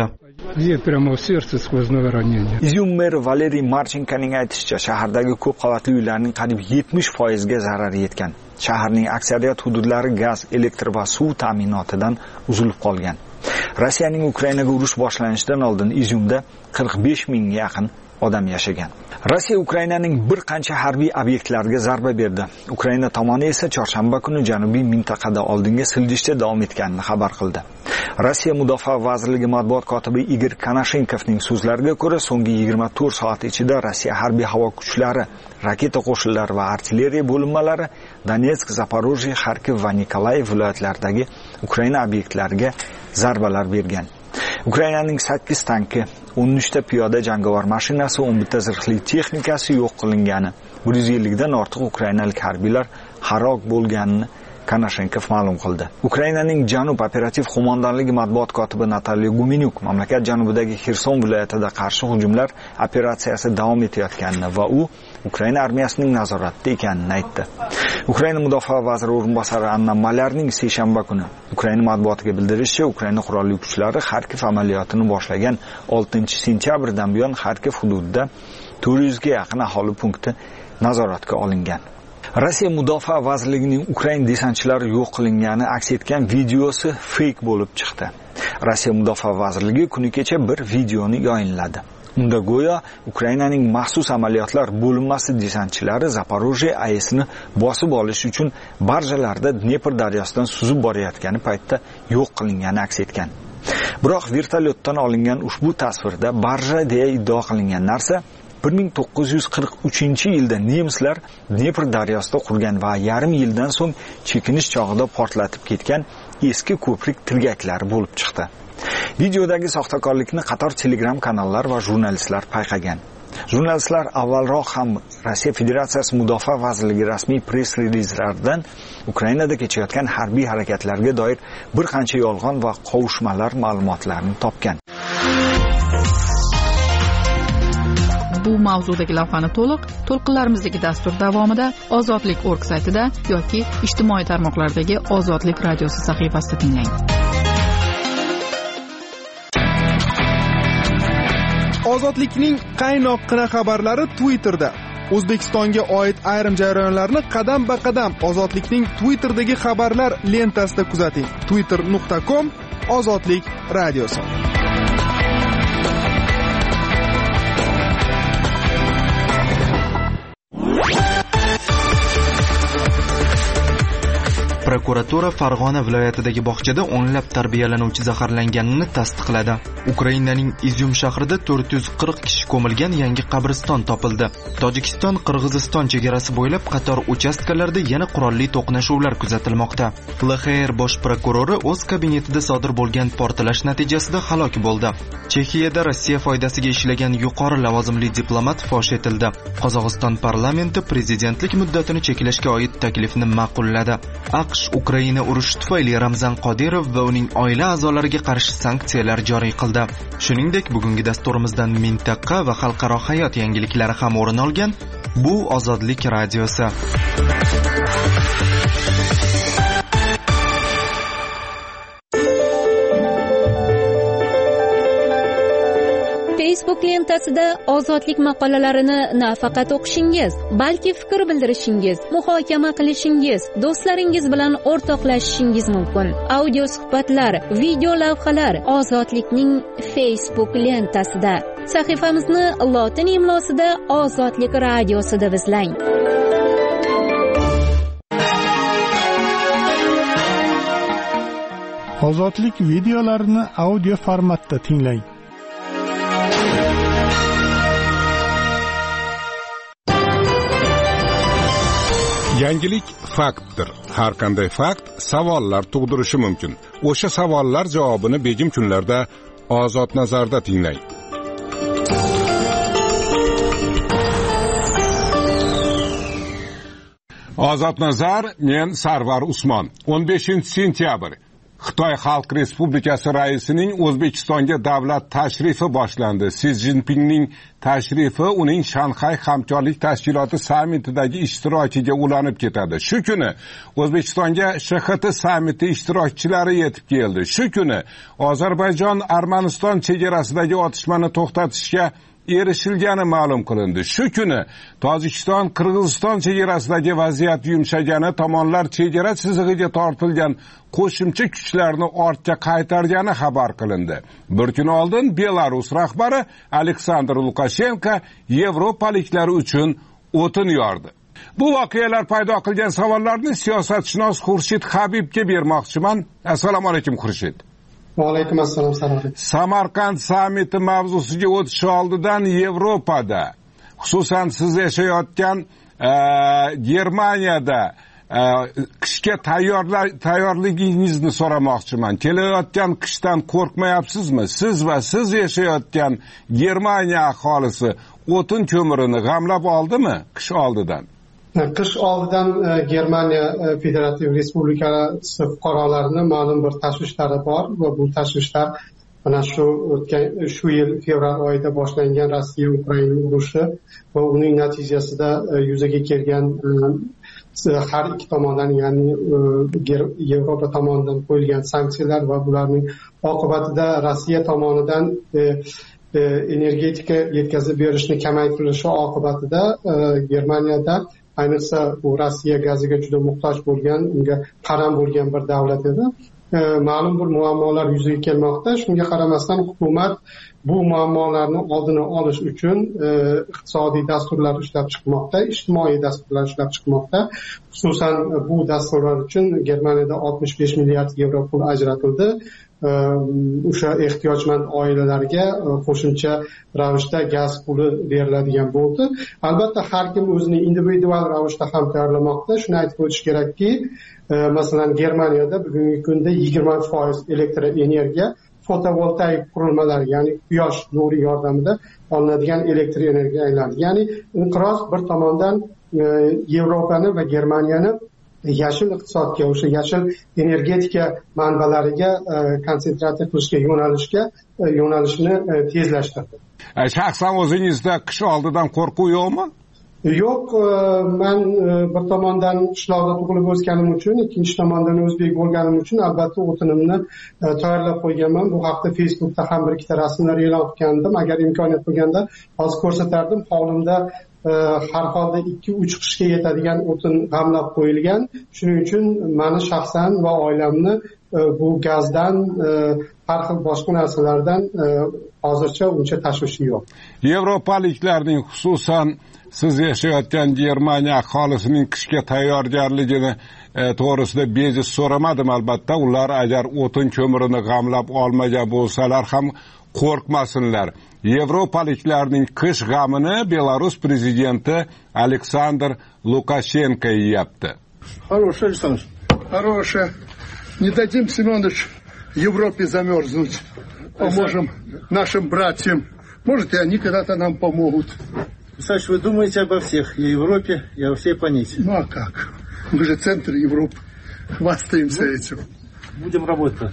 Izum meri Valeriy Marchenkoning aytishicha, shahardagi ko'p qavatli uylarning qariyb yetmish foiz ga zarar yetgan. Shaharning aksariyat hududlari gaz, elektr va suv ta'minotidan uzilib qolgan. Rossiyaning Ukrainaga urush boshlanishidan oldin Izumda qirq besh mingga yaqin odam yashagan. Rossiya Ukrainaning bir qancha harbiy obyektlariga zarba berdi. Ukraina tomoni esa chorshanba kuni janubiy mintaqada oldinga siljishda davom etganini xabar qildi. Rossiya Mudofaa vazirligi matbuot kotibi Igor Konashenkovning so'zlariga ko'ra, so'nggi yigirma to'rt soat ichida Rossiya harbiy havo kuchlari, raketa qo'shinlari va artilleriya bo'linmalari Donetsk, Zaporojye, Xarkov va Nikolayev viloyatlaridagi Ukraina obyektlariga zarbalar bergan. Ukrainaning sakkiz tanki, o'n uchta piyoda jangovar mashinasi, o'n bitta zirhli texnikasi yo'q qilingani, bir yuz ellik dan ortiq ukrainalik harbiylar halok bo'lganini Konashenkov ma'lum qildi. Ukrainaning Janub operativ qo'mondonligi matbuot kotibi Natalya Gumenyuk mamlakat janubidagi Xerson viloyatida qarshi hujumlar operatsiyasi davom etayotganini va u Ukraina armiyasining nazoratida ekanini aytdi. Ukraina mudofaa vaziri o'rinbosari Anna Malyarning seshanba kuni Ukraina matbuotiga bildirishicha, Ukraina qurolli kuchlari Xarkov amaliyotini boshlagan oltinchi sentyabrdan buyon Xarkov hududida to'rt yuz ga yaqin aholi punkti nazoratga olingan. Rossiya mudofaa vazirligining Ukraina desantchilari yo'q qilingani aks etgan videosi fake bo'lib chiqdi. Rossiya mudofaa vazirligi kuni kecha bir videoni yayinladi. Unda go'yo Ukrainaning maxsus amaliyotlar bo'linmasi desantchilari Zaporojye A E S'ni bosib olish uchun barjalarda Dnepr daryosidan suzib borayotgani paytda yo'q qilingani aks etgan. Biroq vertolyotdan olingan ushbu tasvirda barja deya iddao qilingan narsa bir ming to'qqiz yuz qirq uchinchi yilda nemislar Dnepr daryosida qurgan va yarim yildan so'ng chekinish chog'ida portlatib ketgan eski ko'prik tirgaklari bo'lib chiqdi. Videodagi soxtakorlikni qator Telegram kanallar va jurnalistlar payqagan. Jurnalistlar avvalroq ham Rossiya Federatsiyasi Mudofaa vazirligi rasmiy press-relizlaridan Ukrainada kechayotgan harbiy harakatlarga doir bir qancha yolg'on va qovushmalar ma'lumotlarini topgan. Bu mavzudagi lavhani to'liq to'lqinlarimizdagi dastur davomida ozodlik org saytida yoki ijtimoiy tarmoqlardagi Ozodlik radiosi sahifasida tinglang. Ozodlikning qaynoqqina xabarlari Twitterda. O'zbekistonga oid ayrim jarayonlarni qadam-ba-qadam Ozodlikning Twitterdagi xabarlar lentasida kuzating. twitter nuqta com Ozodlik radiosi. Prokuratura Farg'ona viloyatidagi bog'chada o'nlab tarbiyalanuvchi zaharlanganini tasdiqladi. Ukrainaning Izyum shahrida to'rt yuz qirq kishi ko'milgan yangi qabriston topildi. Tojikiston Qirg'iziston chegarasi bo'ylab qator uchastkalarda yana qurolli to'qnashuvlar kuzatilmoqda. L X R bosh prokurori o'z kabinetida sodir bo'lgan portlash natijasida halok bo'ldi. Chexiyada Rossiya foydasiga ishlagan yuqori lavozimli diplomat fosh etildi. Qozog'iston parlamenti prezidentlik muddatini cheklashga oid taklifni ma'qulladi. AQSh Ukraina urushi tufayli Ramzan Qodirov va uning oila a'zolariga qarshi sanksiyalar joriy qildi. Shuningdek, bugungi dasturimizdan mintaqa va xalqaro hayot yangiliklari ham o'rin olgan. Bu Ozodlik radiosi. Facebook lentasida ozodlik maqolalarini nafaqat o'qishingiz, balki fikr bildirishingiz, muhokama qilishingiz, do'stlaringiz bilan o'rtoqlashishingiz mumkin. Audio suhbatlar, video lavhalar Ozodlikning Facebook lentasida. Sahifamizni lotin imlosida Ozodlik radiosi deb izlang. Ozodlik videolarini audio formatda tinglang. Yangilik faktdir. Har qanday fakt savollar tug'dirishi mumkin. O'sha savollar javobini begim kunlarda Ozod nazarda tinglang. Ozod nazar, men Sarvar Usmon. o'n beshinchi sentyabr Xitoy Xalq Respublikasi raisining O'zbekistonga davlat tashrifi boshlandi. Si Zinpinning tashrifi uning Shanxay hamkorlik tashkiloti sammitidagi ishtirokiga ulanib ketadi. Shu kuni O'zbekistonga Sh X T sammiti ishtirokchilari yetib keldi. Shu kuni Ozarbayjon Armaniston chegarasidagi otishmani to'xtatishga erishilgani ma'lum qilindi. Shu kuni Tojikiston Qirg'iziston chegarasidagi vaziyat yumshagani, tomonlar chegara chizig'iga tortilgan qo'shimcha kuchlarni ortga qaytargani xabar qilindi. Bir kun oldin Belarus rahbari Aleksandr Lukashenko yevropaliklar uchun o'tin yordi. Bu voqealar paydo qilgan savollarni siyosatshunos Xurshid Habibga bermoqchiman. Assalomu alaykum Xurshid. Alaykum assalom, salom. Samarqand sammiti mavzusiga o'tish oldidan Yevropada, xususan siz yashayotgan e, Germaniyada e, qishga tayyorligingizni so'ramoqchiman. Kelayotgan qishdan qo'rqmayapsizmi? Siz va siz yashayotgan Germaniya aholisi o'tin ko'mirini g'amlab oldimi qish oldidan? Qish oldidan Germaniya Federativ Respublikasi fuqarolarini ma'lum bir tashvishlari bor va bu tashvishlar mana shu o'tgan shu yil fevral oyida boshlangan Rossiya Ukraina urushi va uning natijasida yuzaga kelgan har ikki tomondan, ya'ni Yevropa tomonidan qo'yilgan sanksiyalar va bularning oqibatida Rossiya tomonidan energetika yetkazib berishni kamaytirilishi oqibatida Germaniyada, ayniqsa bu Rossiya gaziga juda muhtoj bo'lgan, unga qaram bo'lgan bir davlat edi. Ma'lum bir muammolar yuzaga kelmoqda. Shunga qaramasdan hukumat bu muammolarni oldini olish uchun iqtisodiy dasturlar ishlab chiqmoqda, ijtimoiy dasturlar ishlab chiqmoqda. Xususan bu dasturlar uchun Germaniyada oltmish besh milliard yevro pul ajratildi o'sha ehtiyojmand oilalarga qo'shimcha ravishda gaz puli beriladigan bo'ldi. Albatta har kim o'zini individual ravishda ham tayyorlamoqda. Shuni aytib o'tish kerakki, masalan Germaniyada bugungi kunda yigirma foiz elektr energiya fotovoltaik qurilmalar, ya'ni quyosh nuri yordamida olinadigan elektr energiya aylandi. Ya'ni inqiroz bir tomondan Yevropani va Germaniyani yashil iqtisodga, o'sha yashil energetika manbalariga konsentratsiya qilishga yo'nalishga yo'nalishni tezlashtirdi. Shaxsan o'zingizda qish oldidan qo'rquv yo'qmi? Yo'q, men bir tomondan qishloqda tug'ilib o'sganim uchun, ikkinchi tomondan o'zbek bo'lganim uchun albatta o'tinimni tayyorlab qo'yganman. Bu haqda Facebookda ham bir ikkita rasmlar e'lon qilgandim. Agar imkoniyat bo'lganda hozir ko'rsatardim. Hovlimda har holda ikki uch qishga yetadigan o'tin g'amlab qo'yilgan. Shuning uchun meni shaxsan va oilamni bu gazdan, har xil boshqa narsalardan hozircha uncha tashvishi yo'q. Yevropaliklarning, xususan siz yashayotgan Germaniya aholisining qishga tayyorgarligini to'g'risida bejiz so'ramadim. Albatta, ular agar o'tin ko'mirini g'amlab olmagan bo'lsalar ham qo'rqmasinlar. Yevropaliklarning qish g'amini Belarus prezidenti Aleksandr Lukashenko yeyapti. Хорошая, Александр. Хорошая. Не дадим, Семенович, Европе замерзнуть. Поможем нашим братьям. Может, и они когда-то нам помогут. Саш, вы думаете обо всех, и о Европе, и о всей планете. Ну а как? Мы же центр Европы. Хвастаемся ну, этим. Будем работать.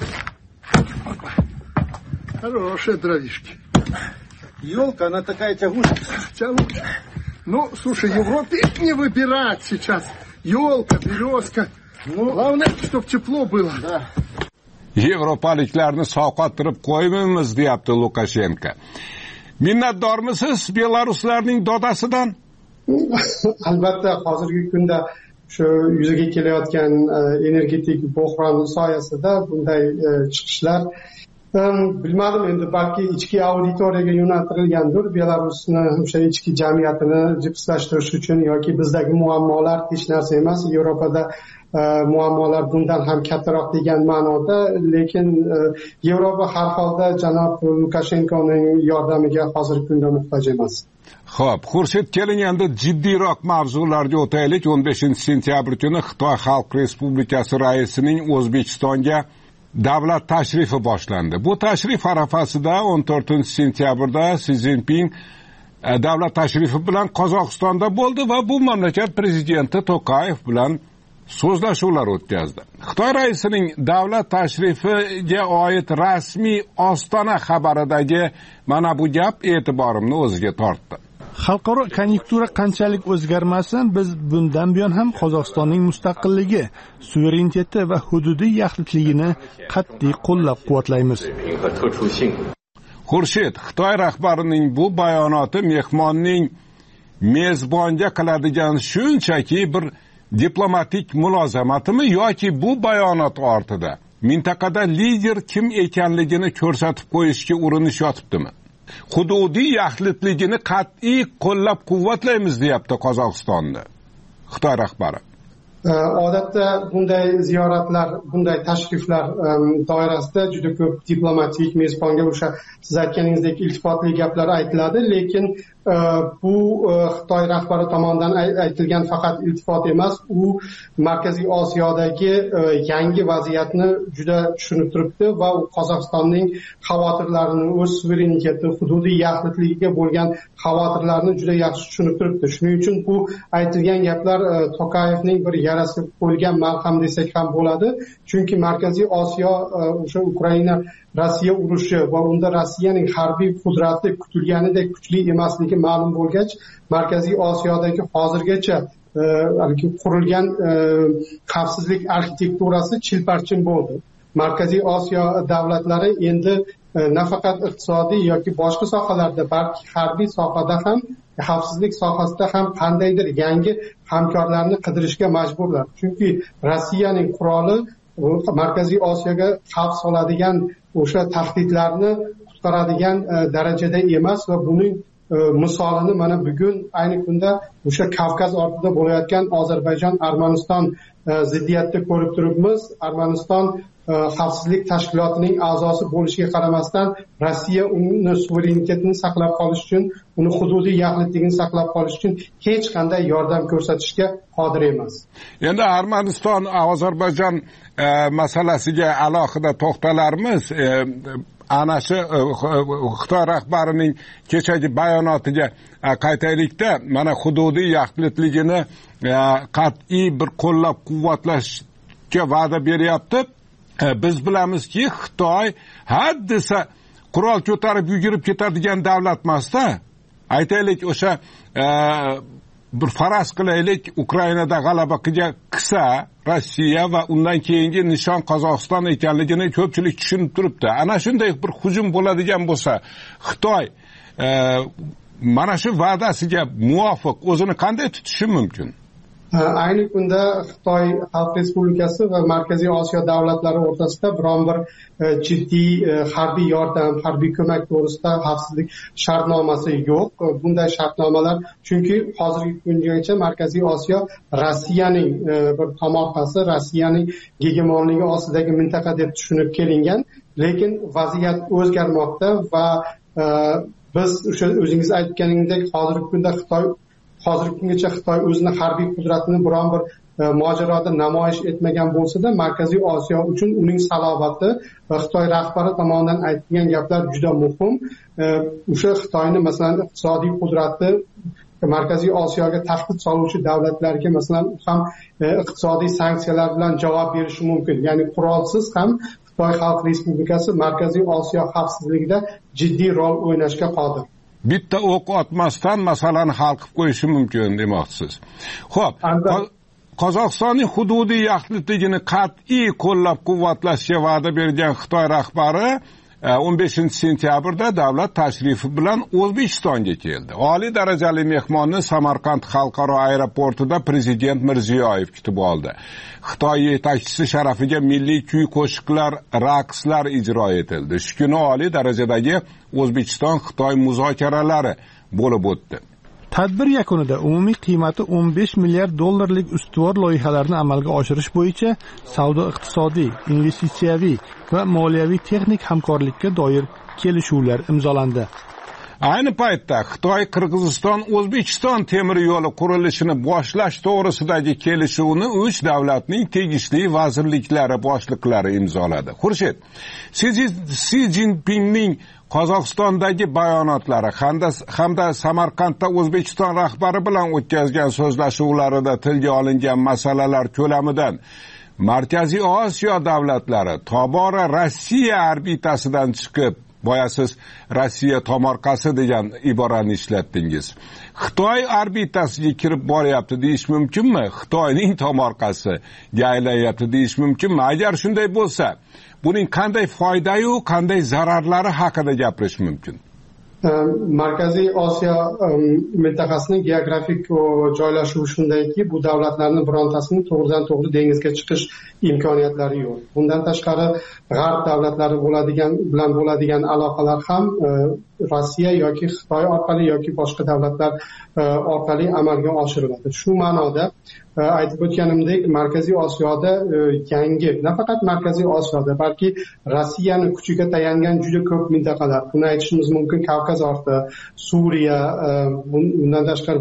Хорошие дровишки. Елка, она такая тягучая. Тягучая. Ну, слушай, Европе не выбирать сейчас. Елка, березка. Ну, главное, чтобы тепло было. Да. Yevropaliklarni sovqottirib qo'ymaymiz, deyapti Lukashenko. Minnatdormisiz Belaruslarning dodasidan? Albatta, hozirgi kunda shu yuzaga kelayotgan energetik bo'hron soyasida bunday chiqishlar bilmadim, endi balki ichki auditoriyaga yo'naltirilgandir. Belarusni o'sha ichki jamiyatini jipslashtirish uchun yoki bizdagi muammolar hech narsa emas, Yevropada muammolar bundan ham kattaroq degan ma'noda, lekin Yevropa har holda janob Lukashenkoning yordamiga hozirgi kunda muhtoj emas. Xo'p, Xurshid, keling endi jiddiyroq mavzularga o'taylik. o'n beshinchi sentyabr kuni Xitoy Xalq Respublikasi raisining O'zbekistonga davlat tashrifi boshlandi. Bu tashrif arafasida o'n to'rtinchi sentyabrda Si Zinpin davlat tashrifi bilan Qozog'istonda bo'ldi va bu mamlakat prezidenti To'qayev bilan so'zlashuvlar o'tkazdi. Xitoy raisining davlat tashrifiga oid rasmiy Ostona xabaridagi mana bu gap e'tiborimni o'ziga tortdi. Xalqaro konjunktura qanchalik o'zgarmasin, biz bundan buyon ham Qozog'istonning mustaqilligi, suvereniteti va hududiy yaxlitligini qat'iy qo'llab-quvvatlaymiz. Xurshid, Xitoy rahbarining bu bayonoti mehmonning mezbonga qiladigan shunchaki bir diplomatik mulozamatimi yoki bu bayonot ortida mintaqada lider kim ekanligini ko'rsatib qo'yishga urinish yotibdimi? Hududiy yaxlitligini qat'iy qo'llab-quvvatlaymiz, deyapti Qozog'istonni Xitoy rahbari. Odatda bunday ziyoratlar, bunday tashriflar doirasida juda ko'p diplomatik mezbonga o'sha siz aytganingizdek iltifotli gaplar aytiladi, lekin bu Xitoy rahbari tomonidan aytilgan faqat iltifot emas, u Markaziy Osiyodagi yangi vaziyatni juda tushunib turibdi va u Qozog'istonning xavotirlarini, o'z suvereniteti, hududiy yaxlitligiga bo'lgan xavotirlarni juda yaxshi tushunib turibdi. Shuning uchun bu aytilgan gaplar To'qayevning bir yarasi qo'yilgan malham desak ham bo'ladi. Chunki Markaziy Osiyo o'sha Ukraina Rossiya urushi va unda Rossiyaning harbiy qudrati kutilganidek kuchli emasligi ma'lum bo'lgach, Markaziy Osiyodagi hozirgacha qurilgan xavfsizlik arxitekturasi chilparchin bo'ldi. Markaziy Osiyo davlatlari endi nafaqat iqtisodiy yoki boshqa sohalarda, balki harbiy sohada ham, xavfsizlik sohasida ham qandaydir yangi hamkorlarni qidirishga majburlar. Chunki Rossiyaning quroli Markaziy Osiyoga xavf soladigan o'sha tahdidlarni qutqaradigan darajada emas va buning misolini mana bugun ayni kunda o'sha Kavkaz ortida bo'layotgan Ozarbayjon Armaniston ziddiyatda ko'rib turibmiz. Armaniston xavfsizlik tashkilotining a'zosi bo'lishiga qaramasdan Rossiya uni suverenitetini saqlab qolish uchun, uni hududiy yaxlitligini saqlab qolish uchun hech qanday yordam ko'rsatishga qodir emas. Endi Armaniston Ozarbayjon e, masalasiga alohida to'xtalarmiz. E, ana shu Xitoy rahbarining kechagi bayonotiga qaytaylikda, mana hududiy yaxlitligini qat'iy bir qo'llab-quvvatlashga va'da beryapti. Biz bilamizki, Xitoy had desa qurol ko'tarib yugurib ketadigan davlat emas-da. Aytaylik, o'sha bir faraz qilaylik, Ukrainada g'alaba qilsa Rossiya va undan keyingi nishon Qozog'iston ekanligini ko'pchilik tushunib turibdi. Ana shunday bir hujum bo'ladigan bo'lsa, Xitoy e, mana shu va'dasiga muvofiq o'zini qanday tutishi mumkin? Ayni kunda Xitoy Xalq Respublikasi va Markaziy Osiyo davlatlari o'rtasida biron bir jiddiy harbiy yordam, harbiy ko'mak to'g'risida xavfsizlik shartnomasi yo'q. Bunday shartnomalar chunki hozirgi kungacha Markaziy Osiyo Rossiyaning bir tomorqasi, Rossiyaning gegemonligi ostidagi mintaqa deb tushunib kelingan, lekin vaziyat o'zgarmoqda va biz o'sha o'zingiz aytganingdek hozirgi kunda Xitoy hozirgi kungacha Xitoy o'zini harbiy qudratini biron bir mojaroda namoyish etmagan bo'lsa-da, Markaziy Osiyo uchun uning salobati va Xitoy rahbari tomonidan aytilgan gaplar juda muhim. O'sha Xitoyni masalan iqtisodiy qudrati Markaziy Osiyoga tahdid soluvchi davlatlarga masalan ham iqtisodiy sanksiyalar bilan javob berishi mumkin. Ya'ni qurolsiz ham Xitoy Xalq Respublikasi Markaziy Osiyo xavfsizligida jiddiy rol o'ynashga qodir. Bitta o'q otmasdan masalani hal qilib qo'yishi mumkin demoqchisiz. Xo'p, Qozog'istonning hududiy yaxlitligini qat'iy qo'llab-quvvatlashga va'da bergan Xitoy rahbari o'n beshinchi sentyabrda davlat tashrifi bilan O'zbekistonga keldi. Oliy darajali mehmonni Samarqand xalqaro aeroportida prezident Mirziyoyev kutib oldi. Xitoy yetakchisi sharafiga milliy kuy-qo'shiqlar, raqslar ijro etildi. Shu kuni oliy darajadagi O'zbekiston-Xitoy muzokaralari bo'lib o'tdi. Tadbir yakunida umumiy qiymati o'n besh milliard dollarlik ustuvor loyihalarni amalga oshirish bo'yicha savdo-iqtisodiy, investitsiyaviy va moliyaviy texnik hamkorlikka doir kelishuvlar imzolandi. Ayni paytda Xitoy Qirg'iziston O'zbekiston temir yo'li qurilishini boshlash to'g'risidagi kelishuvni uch davlatning tegishli vazirliklari boshliqlari imzoladi. Xurshid, Si Jinpingning Qozog'istondagi bayonotlari hamda Samarqandda O'zbekiston rahbari bilan o'tkazgan so'zlashuvlarida tilga olingan masalalar ko'lamidan Markaziy Osiyo davlatlari tobora Rossiya orbitasidan chiqib, boya siz Rossiya tomorqasi degan iborani ishlatdingiz. Xitoy orbitasiga kirib boryapti deyish mumkinmi? Xitoyning tomorqasiga aylanyapti deyish mumkinmi? Agar shunday bo'lsa, buning qanday foyda-yu qanday zararlari haqida gapirish mumkin? Markaziy Osiyo mintaqasining geografik joylashuvi shundayki, bu davlatlarning birontasining to'g'ridan to'g'ri dengizga chiqish imkoniyatlari yo'q. Bundan tashqari g'arb davlatlari bo'ladigan bilan bo'ladigan aloqalar ham Rossiya yoki Xitoy orqali yoki boshqa davlatlar orqali amalga oshiriladi. Shu ma'noda aytib o'tganimdek, Markaziy Osiyoda yangi, nafaqat Markaziy Osiyoda, balki Rossiyani kuchiga tayangan juda ko'p mintaqalar, buni aytishimiz mumkin, Kavkaz orti, Suriya, bundan tashqari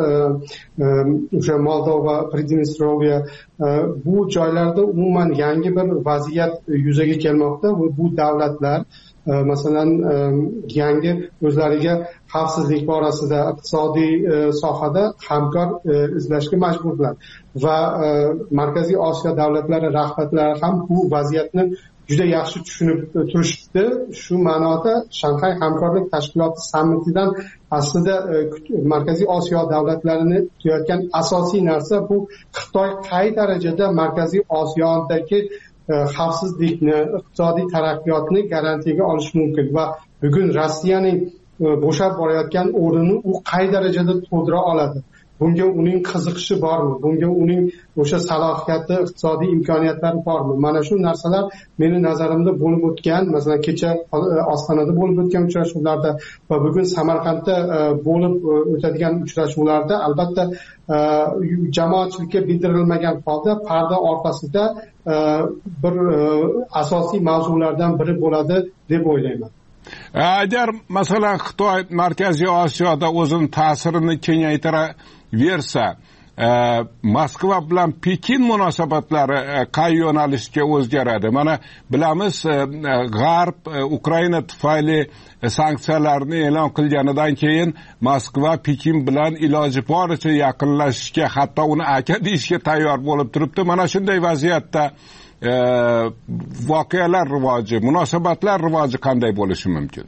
o'sha Moldova, Pridnestrovya, bu joylarda umuman yangi bir vaziyat yuzaga kelmoqda va bu davlatlar masalan yangi o'zlariga xavfsizlik borasida, iqtisodiy sohada hamkor izlashga majburlar va Markaziy Osiyo davlatlari rahbarlari ham bu vaziyatni juda yaxshi tushunib turishdi. Shu ma'noda Shanxay hamkorlik tashkiloti sammitidan aslida Markaziy Osiyo davlatlarini kutayotgan asosiy narsa bu Xitoy qay darajada Markaziy Osiyodagi xavfsizlikni, iqtisodiy taraqqiyotni garantiyaga olish mumkin va bugun Rossiyaning bo'shab borayotgan o'rnini u qay darajada to'ldira oladi. bunga uning qiziqishi bormi, bunga uning o'sha salohiyati, iqtisodiy imkoniyatlari bormi? Mana shu narsalar meni nazarimda bo'lib o'tgan, masalan kecha Ostonada bo'lib o'tgan uchrashuvlarda va bugun Samarqandda bo'lib o'tadigan uchrashuvlarda albatta jamoatchilikka bildirilmagan holda parda orqasida bir asosiy mavzulardan biri bo'ladi deb o'ylayman. Agar masalan Xitoy Markaziy Osiyoda o'zining ta'sirini kengaytiraversa, Moskva bilan Pekin munosabatlari qay yo'nalishga o'zgaradi? Mana bilamiz, G'arb Ukraina tufayli sanksiyalarni e'lon qilganidan keyin Moskva Pekin bilan iloji boricha yaqinlashishga, hatto uni aka deyishga tayyor bo'lib turibdi. Mana shunday vaziyatda voqealar rivoji, munosabatlar rivoji qanday bo'lishi mumkin?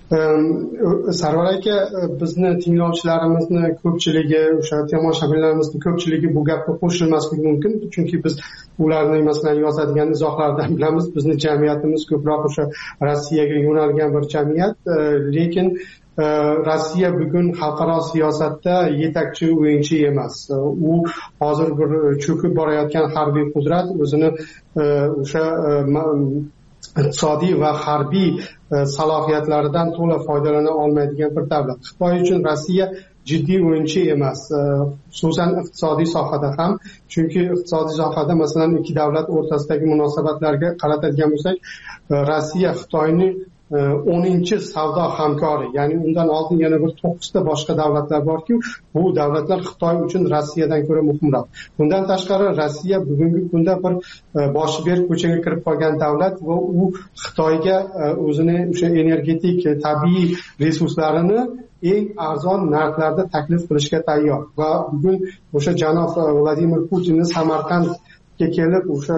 Sarvar aka, bizni tinglovchilarimizni ko'pchiligi, o'sha tomoshabinlarimizni ko'pchiligi bu gapga qo'shilmasligi mumkin, chunki biz ularning masalan yozadigan izohlaridan bilamiz, bizni jamiyatimiz ko'proq o'sha Rossiyaga yo'nalgan bir jamiyat, lekin Rossiya bugun xalqaro siyosatda yetakchi o'yinchi emas. U hozir bir cho'kib borayotgan harbiy qudrat, o'zini o'sha iqtisodiy va harbiy salohiyatlaridan to'la foydalana olmaydigan bir davlat. Xitoy uchun Rossiya jiddiy o'yinchi emas, xususan iqtisodiy sohada ham, chunki iqtisodiy sohada masalan ikki davlat o'rtasidagi munosabatlarga qaratadigan bo'lsak, Rossiya Xitoyning o'ninchi savdo hamkori, ya'ni undan oldin yana bir to'qqizta boshqa davlatlar borki, bu davlatlar Xitoy uchun Rossiyadan ko'ra muhimroq. Bundan tashqari Rossiya bugungi kunda bir boshi berk ko'chaga kirib qolgan davlat va u Xitoyga o'zini o'sha energetik, tabiiy resurslarini eng arzon narxlarda taklif qilishga tayyor va bugun o'sha janob Vladimir Putinni Samarqandga kelib o'sha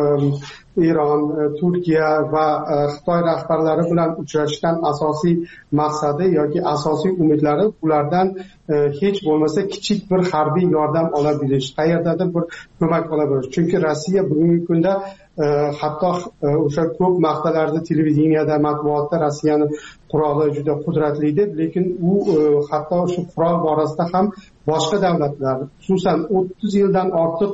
Eron, Turkiya va Xitoy rahbarlari bilan uchrashishdan asosiy maqsadi yoki asosiy umidlari ulardan hech bo'lmasa kichik bir harbiy yordam ola bilish, qayerdadir bir ko'mak ola bilish. Chunki Rossiya bugungi kunda hatto o'sha ko'p maqtalarda televideniyada, matbuotda Rossiyani quroli juda qudratli deb, lekin u hatto shu qurol borasida ham boshqa davlatlar, xususan o'ttiz yildan ortiq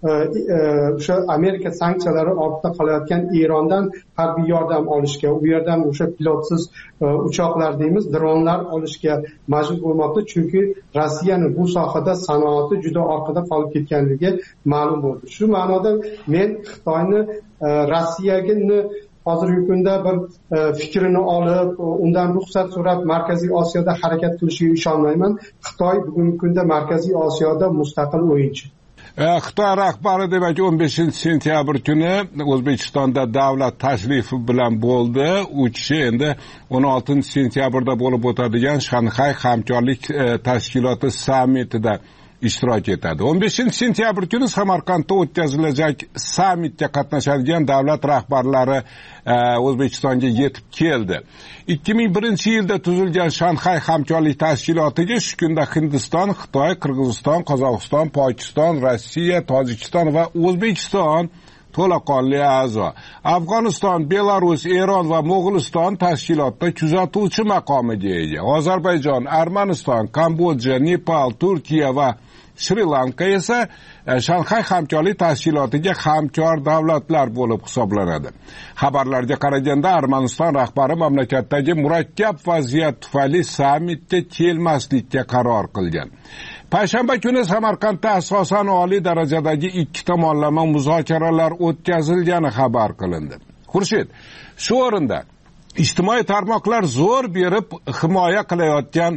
o'sha Amerika sanksiyalari ortda qolayotgan Erondan harbiy yordam olishga, u yerdan o'sha pilotsiz uchoqlar deymiz, dronlar olishga majbur bo'lmoqda, chunki Rossiyaning bu sohada sanoati juda orqada qolib ketganligi ma'lum bo'ldi. Shu ma'noda men Xitoyni Rossiyaga hozirgi kunda bir fikrini olib, undan ruxsat so'rab Markaziy Osiyoda harakat qilishiga ishonmayman. Xitoy bugungi kunda Markaziy Osiyoda mustaqil o'yinchi. Xitoy rahbari demak o'n beshinchi sentyabr kuni O'zbekistonda davlat tashrifi bilan bo'ldi. U kishi endi o'n oltinchi sentyabrda bo'lib o'tadigan Shanxay hamkorlik tashkiloti sammitida ishtirok etadi. o'n beshinchi sentyabr kuni Samarqandda o'tkazilajak sammitga qatnashadigan davlat rahbarlari O'zbekistonga yetib keldi. ikki ming birinchi yilda tuzilgan Shanxay hamkorlik tashkilotiga shu kunda Hindiston, Xitoy, Qirg'iziston, Qozog'iston, Pokiston, Rossiya, Tojikiston va O'zbekiston to'laqonli a'zo. Afg'oniston, Belarus, Eron va Mo'g'uliston tashkilotda kuzatuvchi maqomiga ega. Ozarbayjon, Armaniston, Kambodja, Nepal, Turkiya va Shri-Lanka esa Shanxay hamkorlik tashkilotiga hamkor davlatlar bo'lib hisoblanadi. Xabarlarga qaraganda Armaniston rahbari mamlakatdagi murakkab vaziyat tufayli sammitga kelmaslikka qaror qilgan. Payshanba kuni Samarqandda asosan oliy darajadagi ikki tomonlama muzokaralar o'tkazilgani xabar qilindi. Xurshid, shu o'rinda ijtimoiy tarmoqlar zo'r berib himoya qilayotgan,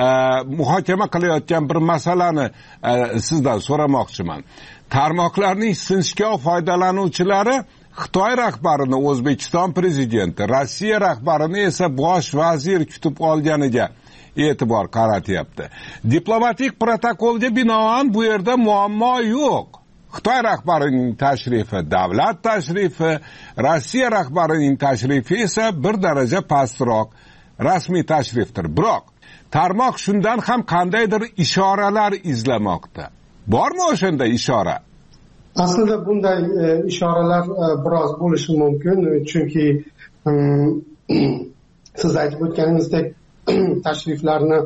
muhokama qilayotgan bir masalani sizdan so'ramoqchiman. Tarmoqlarning sinchkov foydalanuvchilari Xitoy rahbarini O'zbekiston prezidenti, Rossiya rahbarini esa bosh vazir kutib olganiga e'tibor qaratyapti. Diplomatik protokolga binoan bu yerda muammo yo'q. Xitoy rahbarining tashrifi davlat tashrifi, Rossiya rahbarining tashrifi esa bir daraja pastroq rasmiy tashrifdir. Biroq tarmoq shundan ham qandaydir ishoralar izlamoqda. Bormi o'shanda ishora? Aslida bunday ishoralar biroz bo'lishi mumkin, chunki siz aytib o'tganingizdek tashriflarni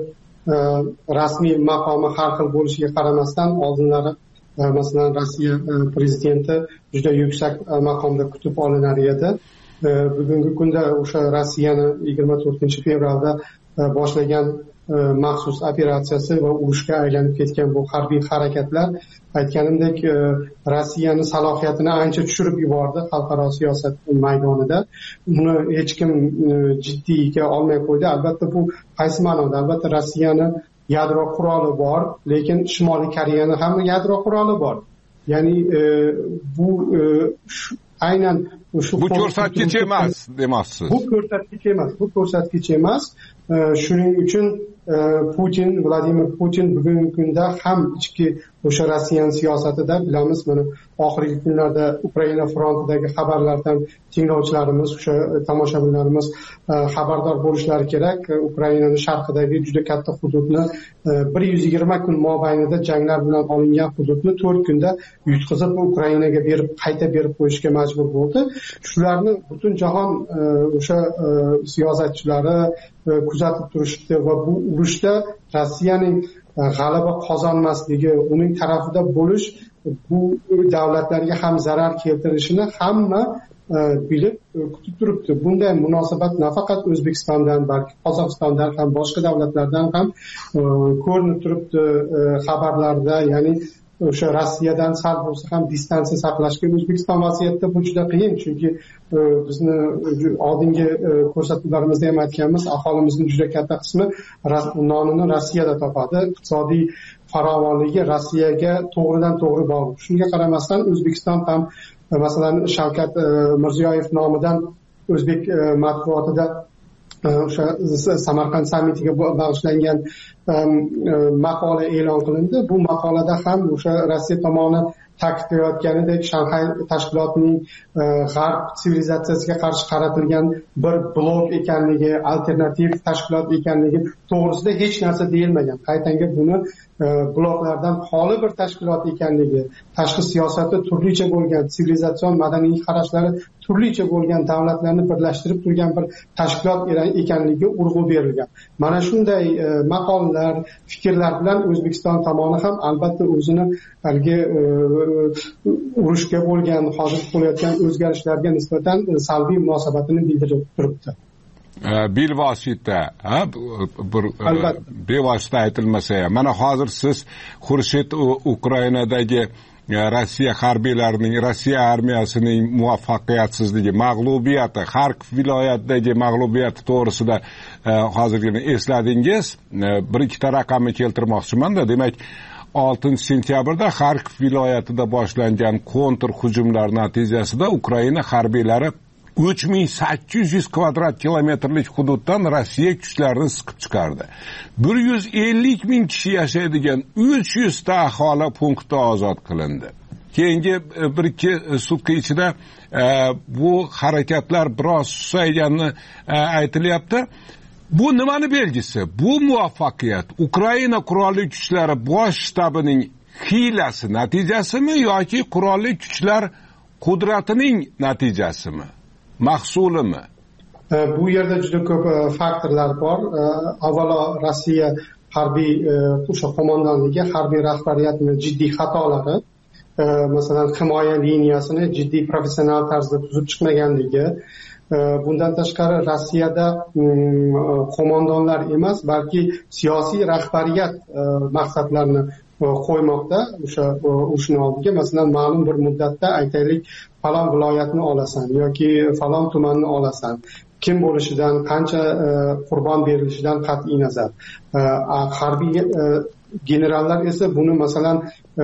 rasmiy maqomi har xil bo'lishiga qaramasdan oldinlari masalan Rossiya prezidenti juda yuksak maqomda kutib olinar edi. Bugungi kunda o'sha Rossiyani yigirma to'rtinchi fevralda boshlagan maxsus operatsiyasi va urushga aylanib ketgan bu harbiy harakatlar aytganimdek Rossiyani salohiyatini ancha tushirib yubordi xalqaro siyosat maydonida. Uni hech kim jiddiyga olmay qo'ydi. Albatta bu qaysi ma'noda? Albatta Rossiyani yadro quroli bor, lekin Shimoliy Koreyani ham yadro quroli bor. Ya'ni bu aynan shu bu ko'rsatkich emas demoqchisiz. Bu ko'rsatkich emas, bu ko'rsatkich emas. Shuning uchun Putin, Vladimir Putin bugungi kunda ham ichki o'sha Rossiya siyosatida bilamiz, mana oxirgi kunlarda Ukraina frontidagi xabarlardan tinglovchilarimiz, o'sha tomoshabinlarimiz xabardor bo'lishlari kerak. Ukrainaning sharqidagi juda katta hududni bir yuz yigirma kun mobaynida janglar bilan olingan hududni to'rt kunda yutqizib Ukrainaga berib, qayta berib qo'yishga majbur bo'ldi. Shularni butun jahon o'sha siyosatchilari kuzatib turishdi va bu urushda Rossiyaning g'alaba qozonmasligi, uning tarafida bo'lish bu davlatlarga ham zarar keltirishini hamma bilib kutib turibdi. Bunday munosabat nafaqat O'zbekistondan, balki Qozog'istondan ham boshqa davlatlardan ham ko'rinib turibdi xabarlarda. Ya'ni o'sha Rossiyadan sal bo'lsa ham distansiya saqlashga O'zbekiston vaziyatda bu juda qiyin, chunki bizni oldingi ko'rsatuvlarimizda ham aytganmiz, aholimizning juda katta qismi nonini Rossiyada topadi. Iqtisodiy farovonligi Rossiyaga to'g'ridan to'g'ri bog'liq. Shunga qaramasdan O'zbekiston ham masalan Shavkat Mirziyoyev nomidan o'zbek matbuotida o'sha Samarqand sammitiga bag'ishlangan maqola e'lon qilindi. Bu maqolada ham o'sha Rossiya tomoni ta'kidlayotganidek Shanxay tashkilotining g'arb sivilizatsiyasiga qarshi qaratilgan bir blok ekanligi, alternativ tashkilot ekanligi to'g'risida hech narsa deyilmagan. Qaytanga buni bloklardan xoli bir tashkilot ekanligi, tashqi siyosati turlicha bo'lgan, sivilizatsion madaniy qarashlari turlicha bo'lgan davlatlarni birlashtirib turgan bir tashkilot ekanligiga urg'u berilgan. Mana shunday maqolalar, fikrlar bilan O'zbekiston tomoni ham albatta o'zini haligi urushga bo'lgan, hozir bo'layotgan o'zgarishlarga nisbatan salbiy munosabatini bildirib turibdi. Bilvosita, bir bevosita aytilmasa ham, mana hozir siz Xurshid Ukrainadagi Rossiya harbiylarining, Rossiya armiyasining muvaffaqiyatsizligi, mag'lubiyati, Xarkov viloyatidagi mag'lubiyati to'g'risida hozirgina esladingiz. Bir ikkita raqamni keltirmoqchiman-da. Demak, oltinchi sentyabrda Xarkov viloyatida boshlangan kontr hujumlar natijasida Ukraina harbiylari uch ming sakkiz yuz kvadrat kilometrlik hududdan Rossiya kuchlarini siqib chiqardi. bir yuz ellik ming kishi yashaydigan uch yuz ta aholi punkti ozod qilindi. Keyingi bir ikki sutka ichida bu harakatlar biroz susaygani aytilyapti. Bu nimani belgisi? Bu muvaffaqiyat Ukraina qurolli kuchlari bosh shtabining hiylasi natijasimi yoki qurolli kuchlar qudratining natijasimi? Mahsulimi? Bu yerda juda ko'p faktorlar bor. Avvalo Rossiya harbiy o'sha qo'mondonligi, harbiy rahbariyatining jiddiy xatolari, masalan himoya liniyasini jiddiy professional tarzda tuzib chiqmaganligi. Bundan tashqari Rossiyada qo'mondonlar emas, balki siyosiy rahbariyat maqsadlarni qo'ymoqda o'sha urushni oldiga. Masalan, ma'lum bir muddatda aytaylik, falon viloyatni olasan yoki falon tumanni olasan. Kim bo'lishidan, qancha qurbon berilishidan qat'iy nazar. Harbiy generallar esa buni masalan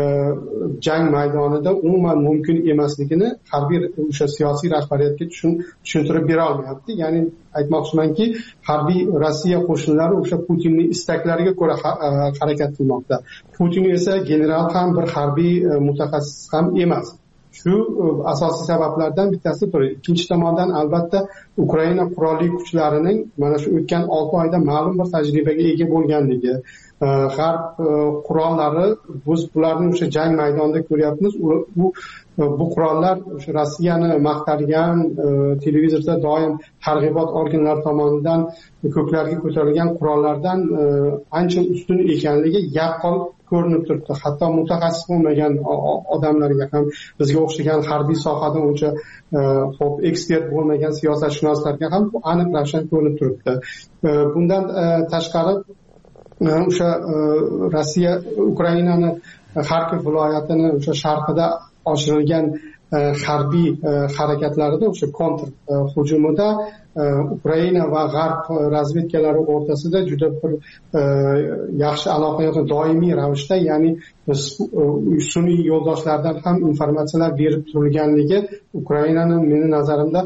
jang maydonida umuman mumkin emasligini harbiy o'sha siyosiy rahbariyatga tushuntirib bera olmayapti. Ya'ni aytmoqchimanki, harbiy Rossiya qo'shinlari o'sha Putinning istaklariga ko'ra harakat qilmoqda. Putin esa general ham, bir harbiy mutaxassis ham emas. shu asosiy sabablardan bittasi tur. Ikkinchi tomondan albatta Ukraina qurolli kuchlarining mana shu o'tgan olti oyda ma'lum bir tajribaga ega bo'lganligi, g'arb qurollari biz bularni o'sha jang maydonida ko'ryapmiz. U bu qurollar o'sha Rossiyani maqtalgan, televizorda doim targ'ibot organlari tomonidan ko'klarga ko'tarilgan qurollardan ancha ustun ekanligi yaqqol ko'rinib turibdi. Hatto mutaxassis bo'lmagan odamlarga ham, bizga o'xshagan harbiy sohada uncha xo'p ekspert bo'lmagan siyosatshunoslarga ham aniq ravshan ko'rinib turibdi. Bundan tashqari o'sha Rossiya Ukrainani Xarkov viloyatini o'sha sharqida oshirilgan harbiy harakatlarida, o'sha kontr hujumida Ukraina va g'arb razvedkalari o'rtasida juda bir yaxshi aloqa yo'q, doimiy ravishda, ya'ni sun'iy yo'ldoshlardan ham informatsiyalar berib turilganligi Ukrainani meni nazarimda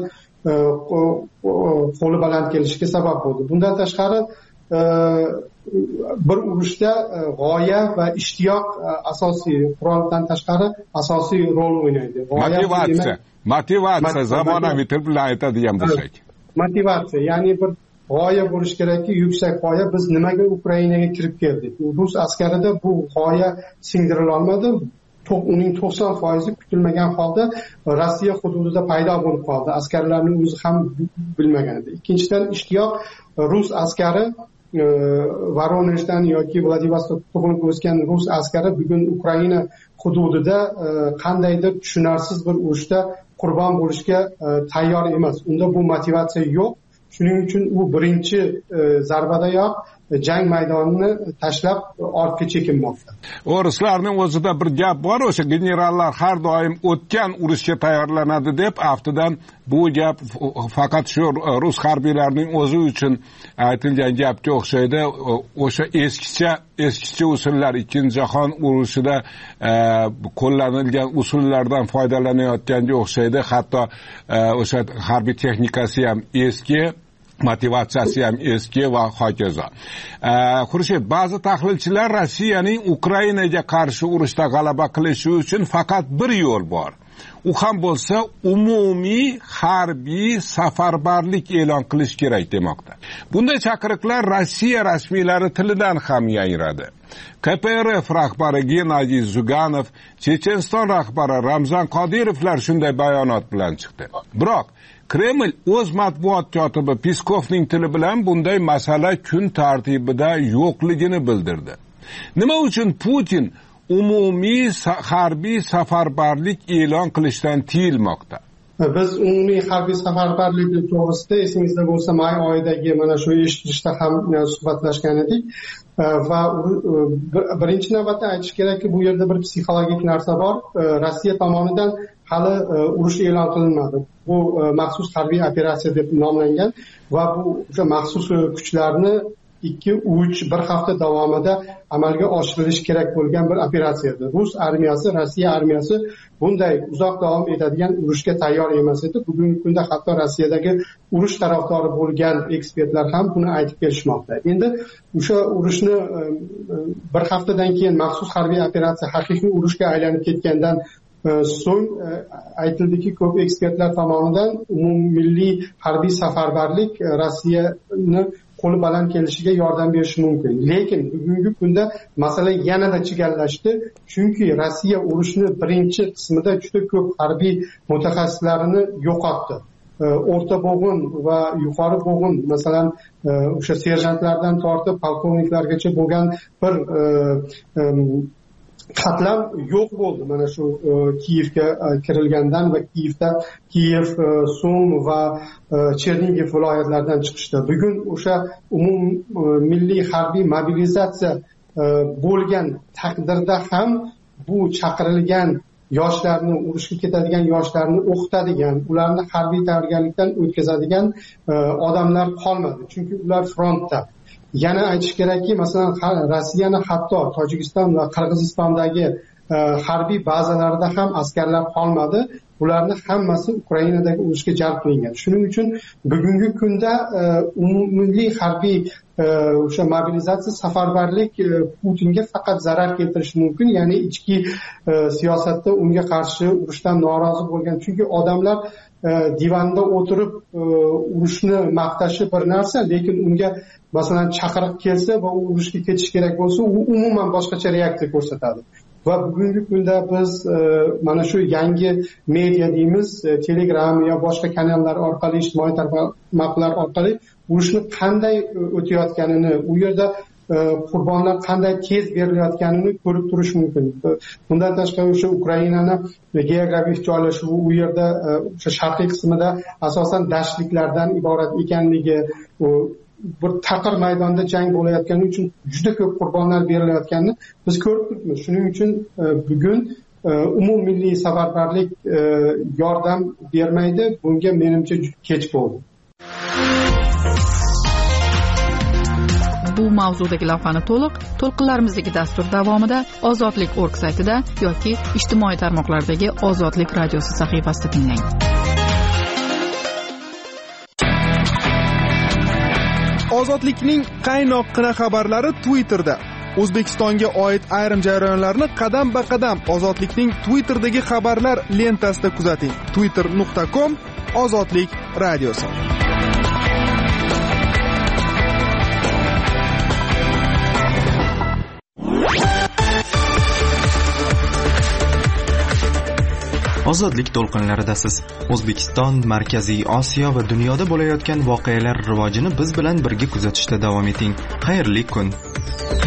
qo'li baland kelishiga sabab bo'ldi. Bundan tashqari bir urushda g'oya va ishtiyoq asosiy, quroldan tashqari asosiy rol o'ynaydi. Motivatsiya, motivatsiya zamonaviy til bilan aytadigan bo'lsak. Motivatsiya, ya'ni bir g'oya bo'lishi kerakki, yuksak g'oya. Biz nimaga Ukrainaga kirib keldik? Rus askarida bu g'oya singdirila olmadi. Uning to'qson foizi kutilmagan holda Rossiya hududida paydo bo'lib qoldi. Askarlarning o'zi ham bilmagan edi. Ikkinchidan, ishtiyoq. Rus askari Voronejdan yoki Vladivostokda tug'ilib o'sgan rus askari bugun Ukraina hududida qandaydir tushunarsiz bir urushda qurbon bo'lishga tayyor emas. Unda bu motivatsiya yo'q. Shuning uchun u birinchi zarbadayoq jang maydonini tashlab ortga chekinmoqda. O'rislarning o'zida bir gap bor, o'sha generallar har doim o'tgan urushga tayyorlanadi deb, aftidan bu gap faqat shu rus harbiylarining o'zi uchun aytilgan gapga o'xshaydi. O'sha eskicha eskicha usullar, ikkinchi jahon urushida qo'llanilgan usullardan foydalanayotganga o'xshaydi. Hatto o'sha harbiy texnikasi ham eski, motivatsiyasi ham eski va hokazo. Xurshid, ba'zi tahlilchilar Rossiyaning Ukrainaga qarshi urushda g'alaba qilishi uchun faqat bir yo'l bor. U ham bo'lsa umumiy harbiy safarbarlik e'lon qilish kerak demoqda. Bunday chaqiriqlar Rossiya rasmiylari tilidan ham yangradi. K P R F rahbari Gennadiy Zuganov, Checheniston rahbari Ramzan Qodirovlar shunday bayonot bilan chiqdi. Biroq Kreml o'z matbuot kotibi Peskovning tili bilan bunday masala kun tartibida yo'qligini bildirdi. Nima uchun Putin umumiy harbiy safarbarlik e'lon qilishdan tiyilmoqda? Biz umumiy harbiy safarbarlik to'g'risida esingizda bo'lsa may oyidagi mana shu eshitishda ham suhbatlashgan edik va birinchi navbatda aytish kerakki, bu yerda bir psixologik narsa bor. Rossiya tomonidan hali urush e'lon qilinmadi. Bu maxsus harbiy operatsiya deb nomlangan va bu o'sha maxsus kuchlarni ikki uch bir hafta davomida amalga oshirilishi kerak bo'lgan bir operatsiyadir. Rus armiyasi, Rossiya armiyasi bunday uzoq davom etadigan urushga tayyor emas edi. Bugungi kunda hatto Rossiyadagi urush tarafdori bo'lgan ekspertlar ham buni aytib kelishmoqda. Endi o'sha urushni bir haftadan keyin maxsus harbiy operatsiya haqiqiy urushga aylanib ketgandan so'ng aytildiki, ko'p ekspertlar tomonidan umummilliy harbiy safarbarlik Rossiyani qo'li baland kelishiga yordam berishi mumkin. Lekin bugungi kunda masala yanada chigallashdi, chunki Rossiya urushni birinchi qismida juda ko'p harbiy mutaxassislarini yo'qotdi. O'rta bo'g'in va yuqori bo'g'in, masalan, o'sha serjantlardan tortib polkovniklargacha bo'lgan bir qatlam yo'q bo'ldi mana shu Kiyevga kirilgandan va Kiyevda Kiyev, Sum va Chernigiv viloyatlaridan chiqishdi. Bugun o'sha umummilliy harbiy mobilizatsiya bo'lgan taqdirda ham bu chaqirilgan yoshlarni, urushga ketadigan yoshlarni o'qitadigan, ularni harbiy tayyorgarlikdan o'tkazadigan odamlar qolmadi, chunki ular frontda. Yana aytish kerakki, masalan, Rossiyani hatto Tojikiston va Qirg'izistondagi harbiy bazalarida ham askarlar qolmadi. bularni hammasi Ukrainadagi urushga jalb qilingan. Shuning uchun bugungi kunda umummilliy harbiy o'sha mobilizatsiya, safarbarlik Putinga faqat zarar keltirishi mumkin, ya'ni ichki siyosatda unga qarshi urushdan norozi bo'lgan. Chunki odamlar divanda o'tirib urushni maqtashi bir narsa, lekin unga masalan chaqiriq kelsa va u urushga ketish kerak bo'lsa, u umuman boshqacha reaksiya ko'rsatadi. Va bugungi kunda biz mana shu yangi media deymiz, Telegram yo boshqa kanallar orqali, ijtimoiy tarmoqlar orqali urushni qanday o'tayotganini, u yerda qurbonlar qanday tez berilayotganini ko'rib turish mumkin. Bundan tashqari o'sha Ukrainani geografik joylashuvi, u yerda o'sha sharqiy qismida asosan dashtliklardan iborat ekanligi, bir taqir maydonda jang bo'layotgani uchun juda ko'p qurbonlar berilayotganini biz ko'rib turibmiz. Shuning uchun bugun umummilliy safarbarlik yordam bermaydi. Bunga menimcha kech bo'ldi. Bu mavzudagi lavhani to'liq to'lqinlarimizdagi dastur davomida ozodlik точка org saytida yoki ijtimoiy tarmoqlardagi Ozodlik radiosi sahifasida tinglang. Ozodlikning qaynoqqina xabarlari Twitterda. O'zbekistonga oid ayrim jarayonlarni qadam-ba-qadam Ozodlikning Twitter'dagi xabarlar lentasida kuzating. twitter nuqta com Ozodlik radiosi. Ozodlik to'lqinlaridasiz. O'zbekiston, Markaziy Osiyo va dunyoda bo'layotgan voqealar rivojini biz bilan birga kuzatishda davom eting. Xayrli kun.